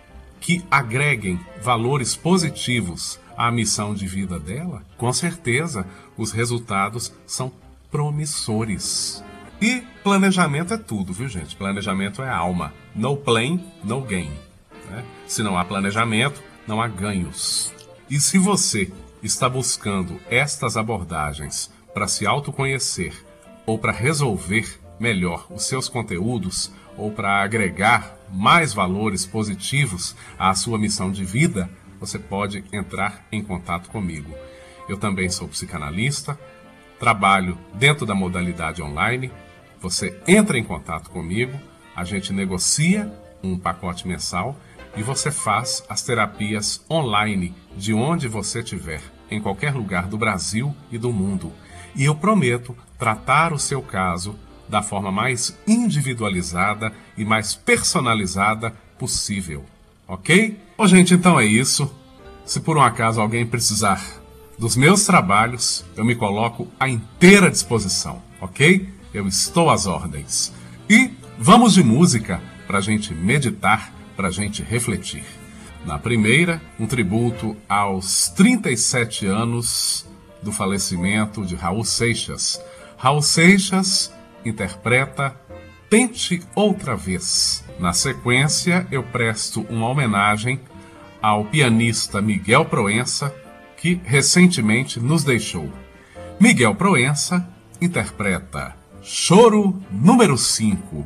que agreguem valores positivos à missão de vida dela, com certeza os resultados são promissores. E planejamento é tudo, viu, gente? Planejamento é alma. No plan, no gain. Né? Se não há planejamento, não há ganhos. E se você está buscando estas abordagens para se autoconhecer ou para resolver melhor os seus conteúdos ou para agregar mais valores positivos à sua missão de vida, você pode entrar em contato comigo. Eu também sou psicanalista, trabalho dentro da modalidade online. Você entra em contato comigo, a gente negocia um pacote mensal e você faz as terapias online de onde você estiver, em qualquer lugar do Brasil e do mundo. E eu prometo tratar o seu caso da forma mais individualizada e mais personalizada possível. Ok? Bom, gente, então é isso. Se por um acaso alguém precisar dos meus trabalhos, eu me coloco à inteira disposição. Ok? Eu estou às ordens. E vamos de música para a gente meditar, para a gente refletir. Na primeira, um tributo aos trinta e sete anos do falecimento de Raul Seixas. Raul Seixas interpreta Tente Outra Vez. Na sequência, eu presto uma homenagem ao pianista Miguel Proença, que recentemente nos deixou. Miguel Proença interpreta Choro número cinco.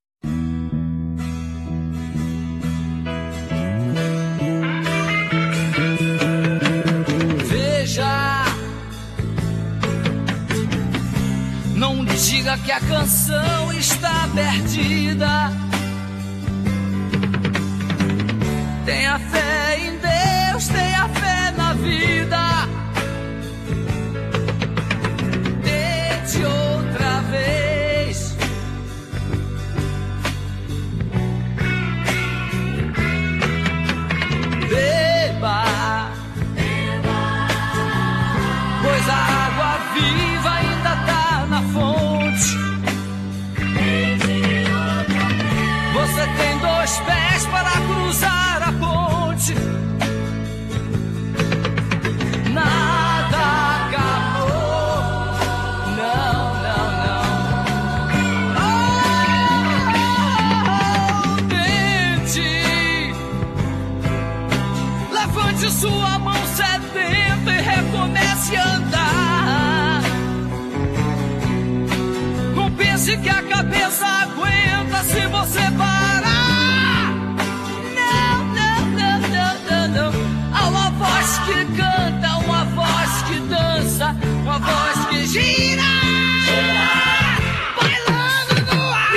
Não diga que a canção está perdida. Tenha fé em Deus, tenha fé na vida. Parece que a cabeça aguenta se você parar. Não, não, não, não, não, não. Há uma voz que canta, uma voz que dança, uma voz que gira, gira, bailando no ar.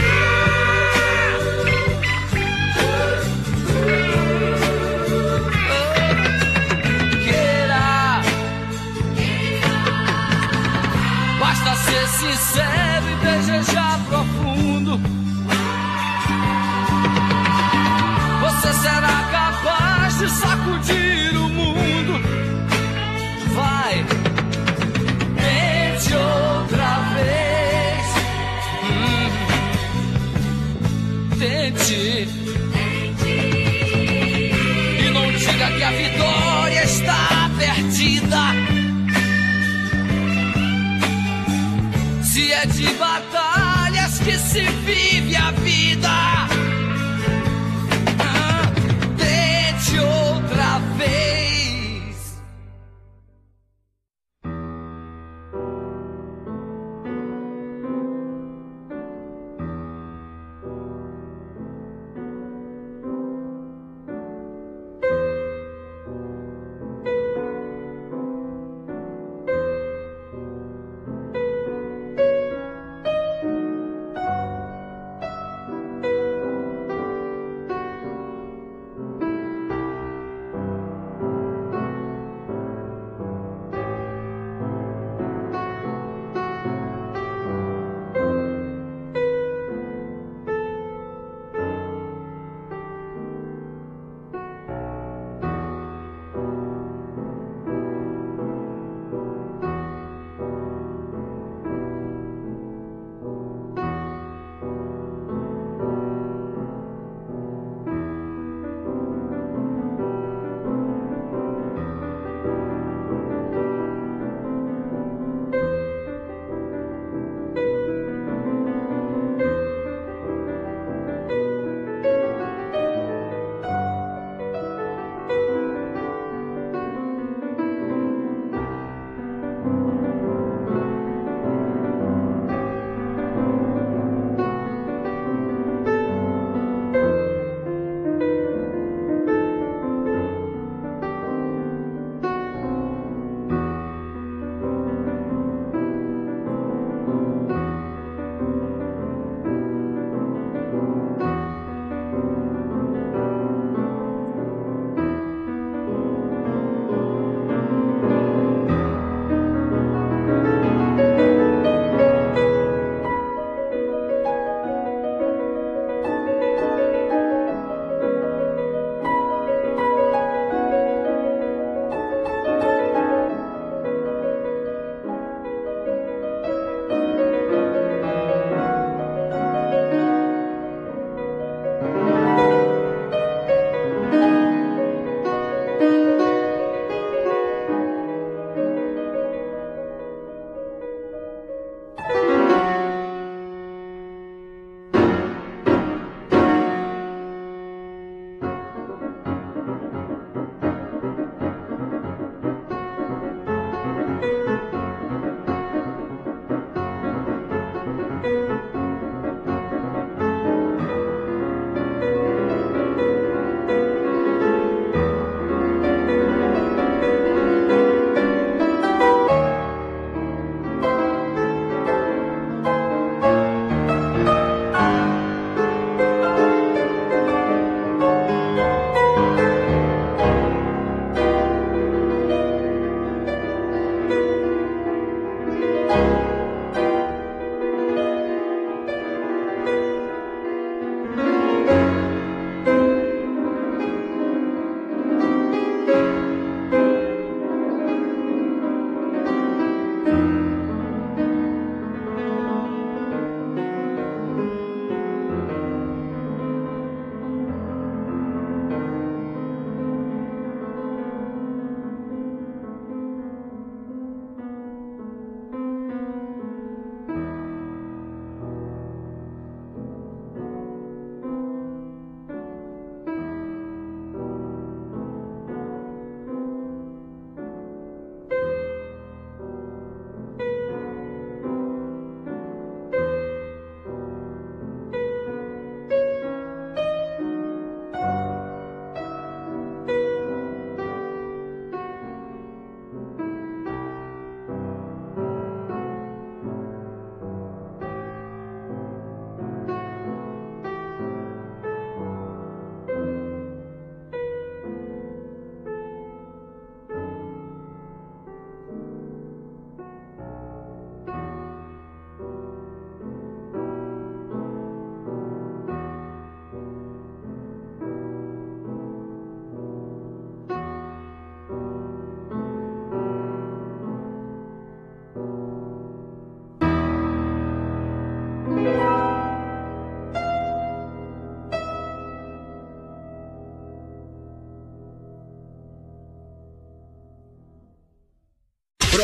Queira, basta ser sincero e desejar profundo. Você será capaz de sacudir o mundo. Vai, tente outra vez. Hum. Tente. E não diga que a vitória está perdida. Se é de batalhas que se vive a vida. Ah, tente outra vez.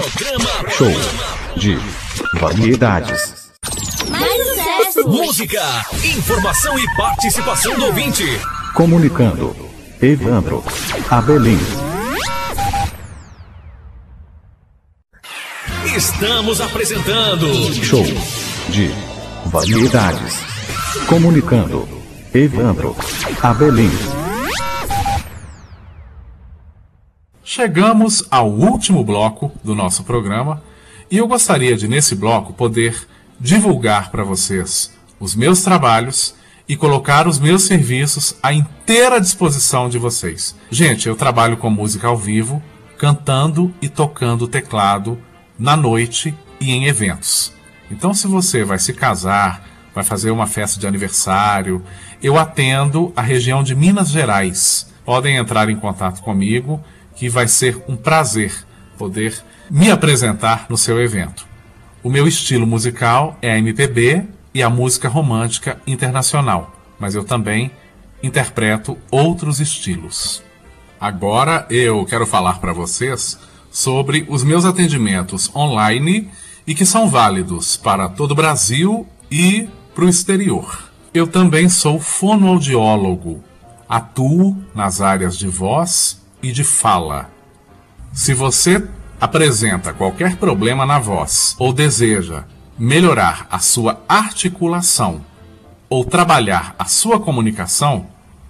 Programa
Show de Variedades.
Mais sucesso!
Música, informação e participação do ouvinte.
Comunicando. Evandro Abelim.
Estamos apresentando
Show de Variedades. Comunicando. Evandro Abelim.
Chegamos ao último bloco do nosso programa e eu gostaria de, nesse bloco, poder divulgar para vocês os meus trabalhos e colocar os meus serviços à inteira disposição de vocês. Gente, eu trabalho com música ao vivo, cantando e tocando teclado na noite e em eventos. Então, se você vai se casar, vai fazer uma festa de aniversário, eu atendo a região de Minas Gerais. Podem entrar em contato comigo, que vai ser um prazer poder me apresentar no seu evento. O meu estilo musical é a M P B e a música romântica internacional, mas eu também interpreto outros estilos. Agora eu quero falar para vocês sobre os meus atendimentos online e que são válidos para todo o Brasil e para o exterior. Eu também sou fonoaudiólogo, atuo nas áreas de voz e de fala. Se você apresenta qualquer problema na voz ou deseja melhorar a sua articulação ou trabalhar a sua comunicação,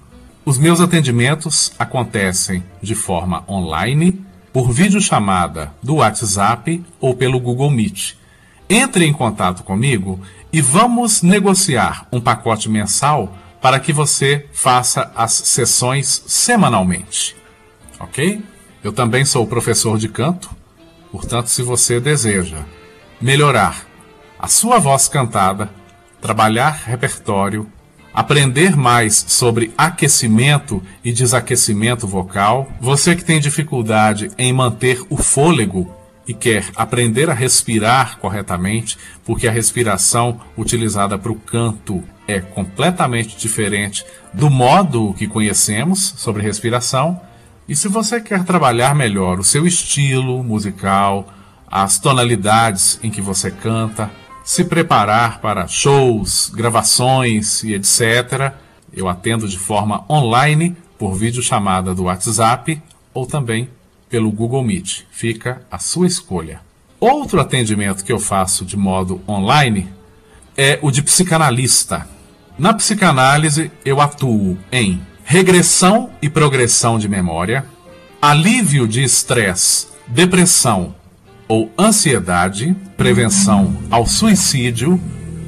os meus atendimentos acontecem de forma online, por videochamada do WhatsApp ou pelo Google Meet. Entre em contato comigo e vamos negociar um pacote mensal para que você faça as sessões semanalmente. Ok? Eu também sou professor de canto, portanto, se você deseja melhorar a sua voz cantada, trabalhar repertório, aprender mais sobre aquecimento e desaquecimento vocal, você que tem dificuldade em manter o fôlego e quer aprender a respirar corretamente, porque a respiração utilizada para o canto é completamente diferente do modo que conhecemos sobre respiração. E se você quer trabalhar melhor o seu estilo musical, as tonalidades em que você canta, se preparar para shows, gravações e etcétera, eu atendo de forma online por videochamada do WhatsApp ou também pelo Google Meet. Fica a sua escolha. Outro atendimento que eu faço de modo online é o de psicanalista. Na psicanálise, eu atuo em regressão e progressão de memória, alívio de estresse, depressão ou ansiedade, prevenção ao suicídio,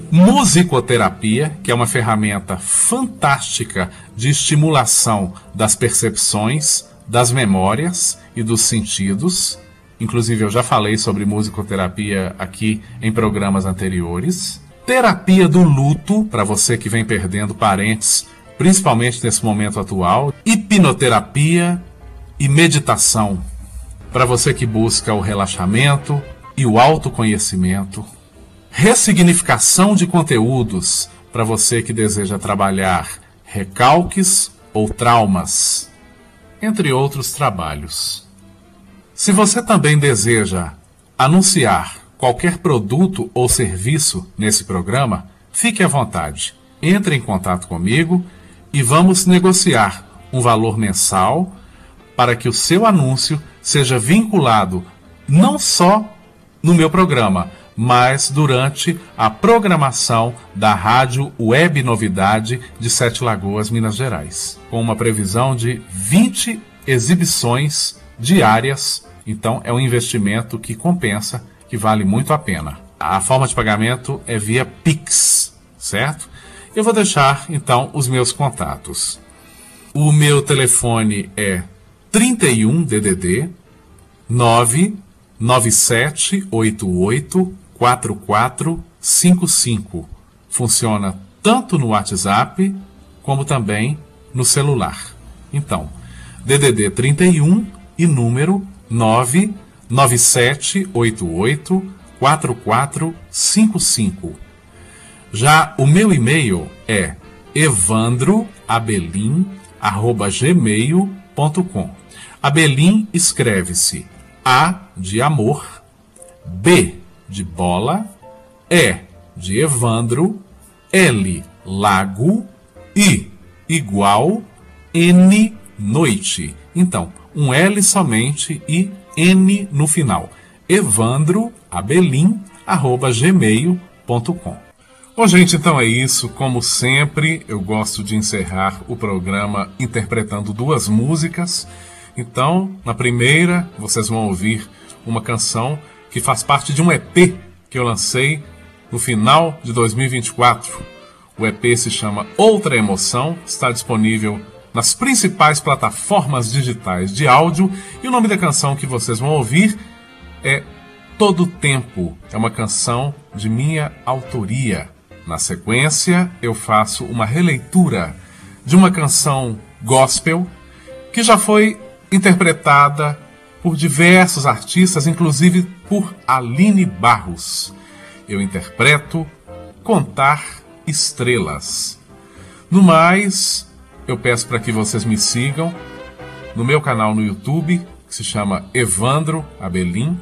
musicoterapia, que é uma ferramenta fantástica de estimulação das percepções, das memórias e dos sentidos. Inclusive, eu já falei sobre musicoterapia aqui em programas anteriores. Terapia do luto, para você que vem perdendo parentes, principalmente nesse momento atual. Hipnoterapia e meditação, para você que busca o relaxamento e o autoconhecimento. Ressignificação de conteúdos, para você que deseja trabalhar recalques ou traumas, entre outros trabalhos. Se você também deseja anunciar qualquer produto ou serviço nesse programa, fique à vontade. Entre em contato comigo e vamos negociar um valor mensal para que o seu anúncio seja vinculado não só no meu programa, mas durante a programação da Rádio Web Novidade de Sete Lagoas, Minas Gerais, com uma previsão de vinte exibições diárias. Então é um investimento que compensa, que vale muito a pena. A forma de pagamento é via Pix, certo? Eu vou deixar então os meus contatos. O meu telefone é trinta e um D D D nove nove sete oito oito quatro quatro cinco cinco. Funciona tanto no WhatsApp como também no celular. Então, D D D trinta e um e número nove nove sete oito oito quatro quatro cinco cinco. Já o meu e-mail é evandro abelim arroba gmail ponto com. Abelim escreve-se A de amor, B de bola, E de Evandro, L, lago, I, igual, N, noite. Então, um L somente e N no final. evandro abelim arroba gmail ponto com. Bom, gente, então é isso. Como sempre, eu gosto de encerrar o programa interpretando duas músicas. Então, na primeira, vocês vão ouvir uma canção que faz parte de um E P que eu lancei no final de dois mil e vinte e quatro. O E P se chama Outra Emoção, está disponível nas principais plataformas digitais de áudio, e o nome da canção que vocês vão ouvir é Todo Tempo. É uma canção de minha autoria. Na sequência, eu faço uma releitura de uma canção gospel que já foi interpretada por diversos artistas, inclusive por Aline Barros. Eu interpreto Contar Estrelas. No mais, eu peço para que vocês me sigam no meu canal no YouTube, que se chama Evandro Abelim,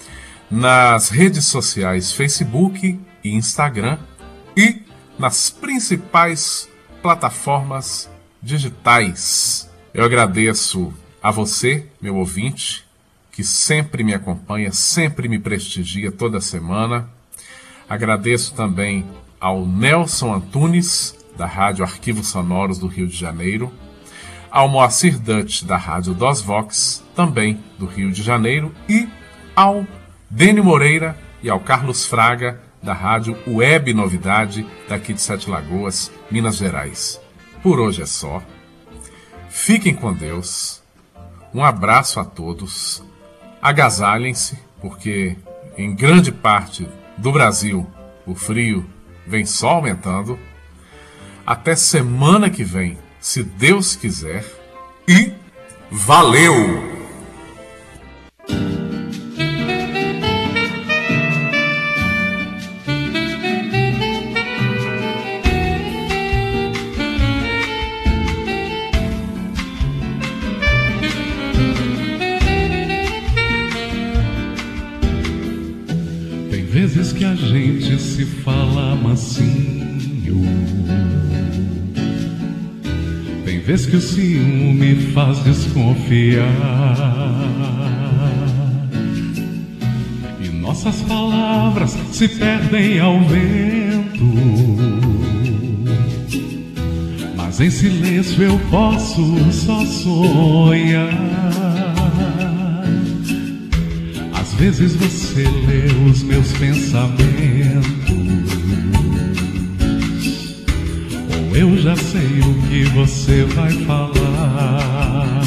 nas redes sociais Facebook e Instagram e nas principais plataformas digitais. Eu agradeço a você, meu ouvinte, que sempre me acompanha, sempre me prestigia toda semana. Agradeço também ao Nelson Antunes, da Rádio Arquivos Sonoros do Rio de Janeiro, ao Moacir Dutch, da Rádio Dosvox, também do Rio de Janeiro, e ao Dênio Moreira e ao Carlos Fraga, da Rádio Web Novidade, daqui de Sete Lagoas, Minas Gerais. Por hoje é só. Fiquem com Deus. Um abraço a todos. Agasalhem-se, porque em grande parte do Brasil o frio vem só aumentando. Até semana que vem, se Deus quiser. E valeu!
Vezes que a gente se fala mansinho, tem vezes que o ciúme faz desconfiar, e nossas palavras se perdem ao vento, mas em silêncio eu posso só sonhar. Às vezes você lê os meus pensamentos, ou eu já sei o que você vai falar.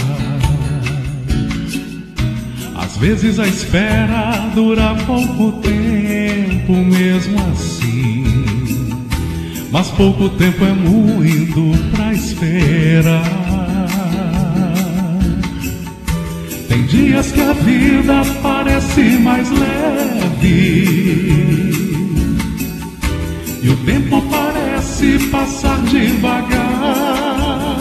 Às vezes a espera dura pouco tempo mesmo assim, mas pouco tempo é muito pra esperar. Tem dias que a vida parece mais leve e o tempo parece passar devagar.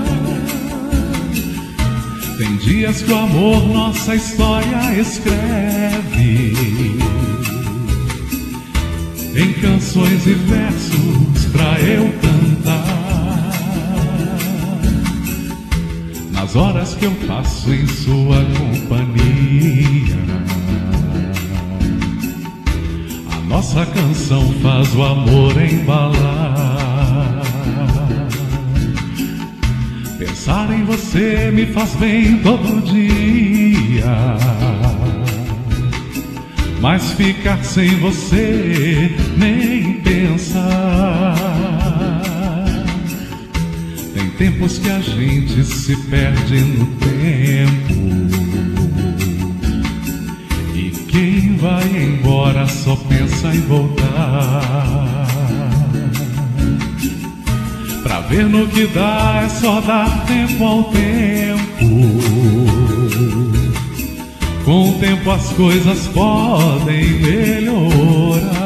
Tem dias que o amor nossa história escreve em canções e versos pra eu cantar. Nas horas que eu passo em sua companhia, a nossa canção faz o amor embalar. Pensar em você me faz bem todo dia, mas ficar sem você nem pensar. Tem tempos que a gente se perde no tempo, e quem vai embora só pensa em voltar. Pra ver no que dá é só dar tempo ao tempo. Com o tempo as coisas podem melhorar.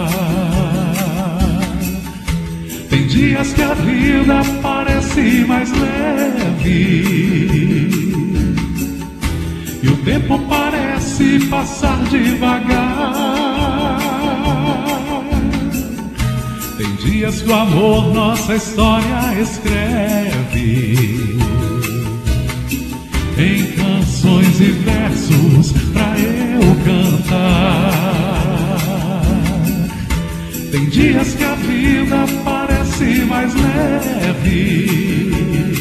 Tem dias que a vida parece mais leve e o tempo parece passar devagar. Tem dias que o amor nossa história escreve em canções e versos pra eu cantar. Tem dias que a vida parece mais leve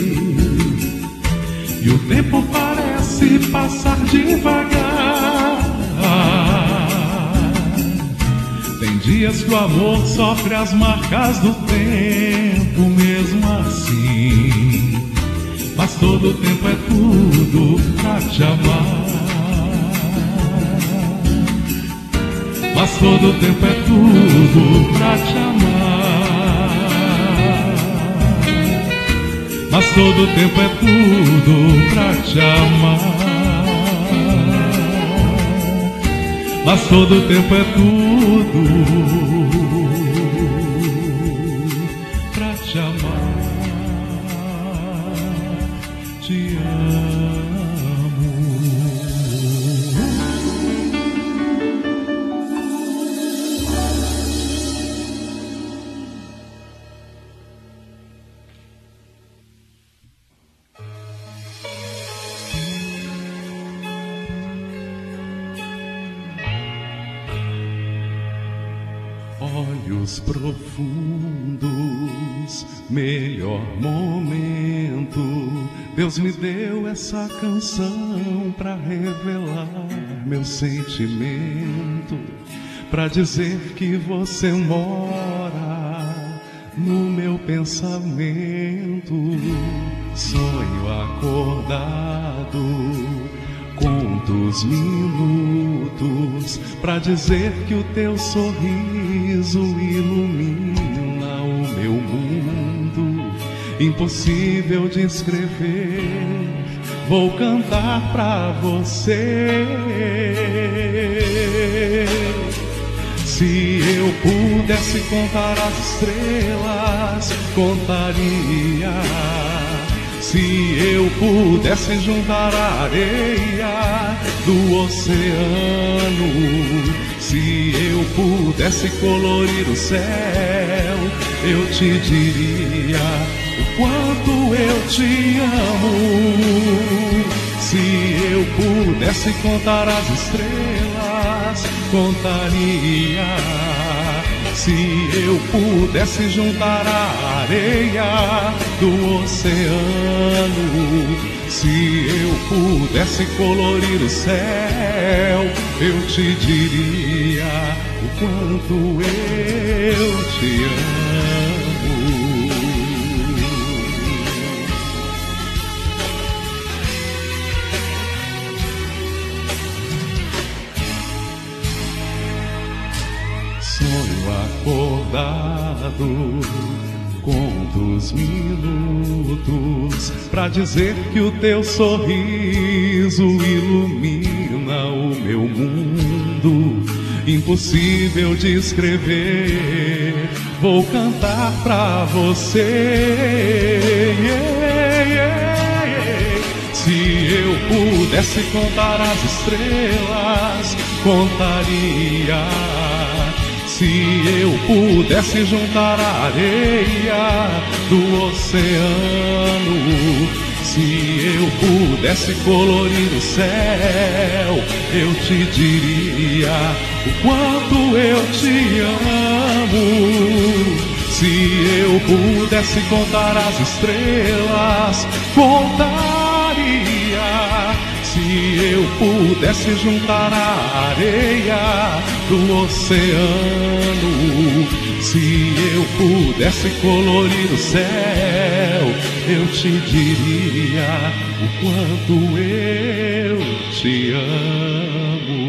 e o tempo parece passar devagar. Tem dias que o amor sofre as marcas do tempo mesmo assim, mas todo tempo é tudo pra te amar. Mas todo tempo é tudo pra te amar. Mas todo tempo é tudo pra te amar. Mas todo tempo é tudo pra te amar. Te amo. Olhos profundos, melhor momento. Deus me deu essa canção pra revelar meu sentimento, pra dizer que você mora no meu pensamento. Sonho acordado, conto os minutos pra dizer que o teu sorriso ilumina o meu mundo. Impossível de escrever, vou cantar pra você. Se eu pudesse contar as estrelas, contaria. Se eu pudesse juntar a areia do oceano, se eu pudesse colorir o céu, eu te diria o quanto eu te amo. Se eu pudesse contar as estrelas, contaria. Se eu pudesse juntar a areia do oceano, se eu pudesse colorir o céu, eu te diria o quanto eu te amo. Sonho acordado, conto os minutos pra dizer que o teu sorriso ilumina o meu mundo. Impossível de escrever, vou cantar pra você. Yeah, yeah, yeah. Se eu pudesse contar as estrelas, contaria. Se eu pudesse juntar a areia do oceano, se eu pudesse colorir o céu, eu te diria o quanto eu te amo. Se eu pudesse contar as estrelas, contaria. Se eu pudesse juntar a areia do oceano, se eu pudesse colorir o céu, eu te diria o quanto eu te amo.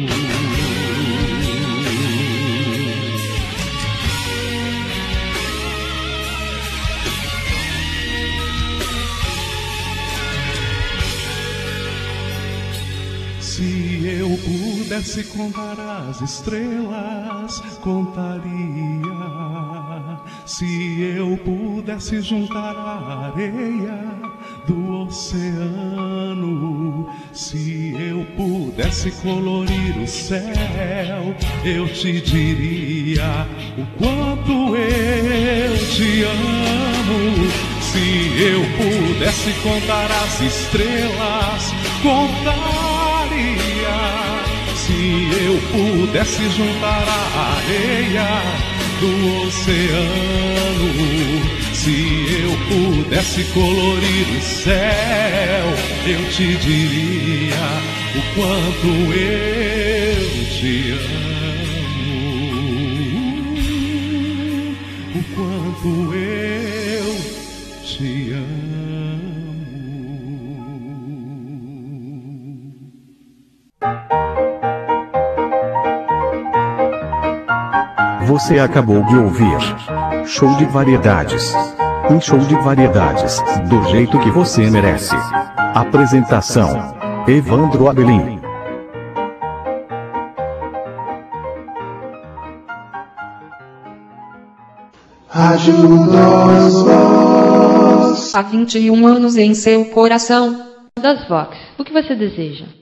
Se eu pudesse contar as estrelas, contaria. Se eu pudesse juntar a areia do oceano, Se eu pudesse colorir o céu, eu te diria o quanto eu te amo. Se eu pudesse contar as estrelas, contaria. Se eu pudesse juntar a areia do oceano, se eu pudesse colorir o céu, eu te diria o quanto eu te amo, o quanto eu te amo.
Você acabou de ouvir Show de Variedades. Um show de variedades, do jeito que você merece. Apresentação: Evandro Abelim.
Rádio Das Vox.
Há vinte e um anos em seu coração.
Das Vox, o que você deseja?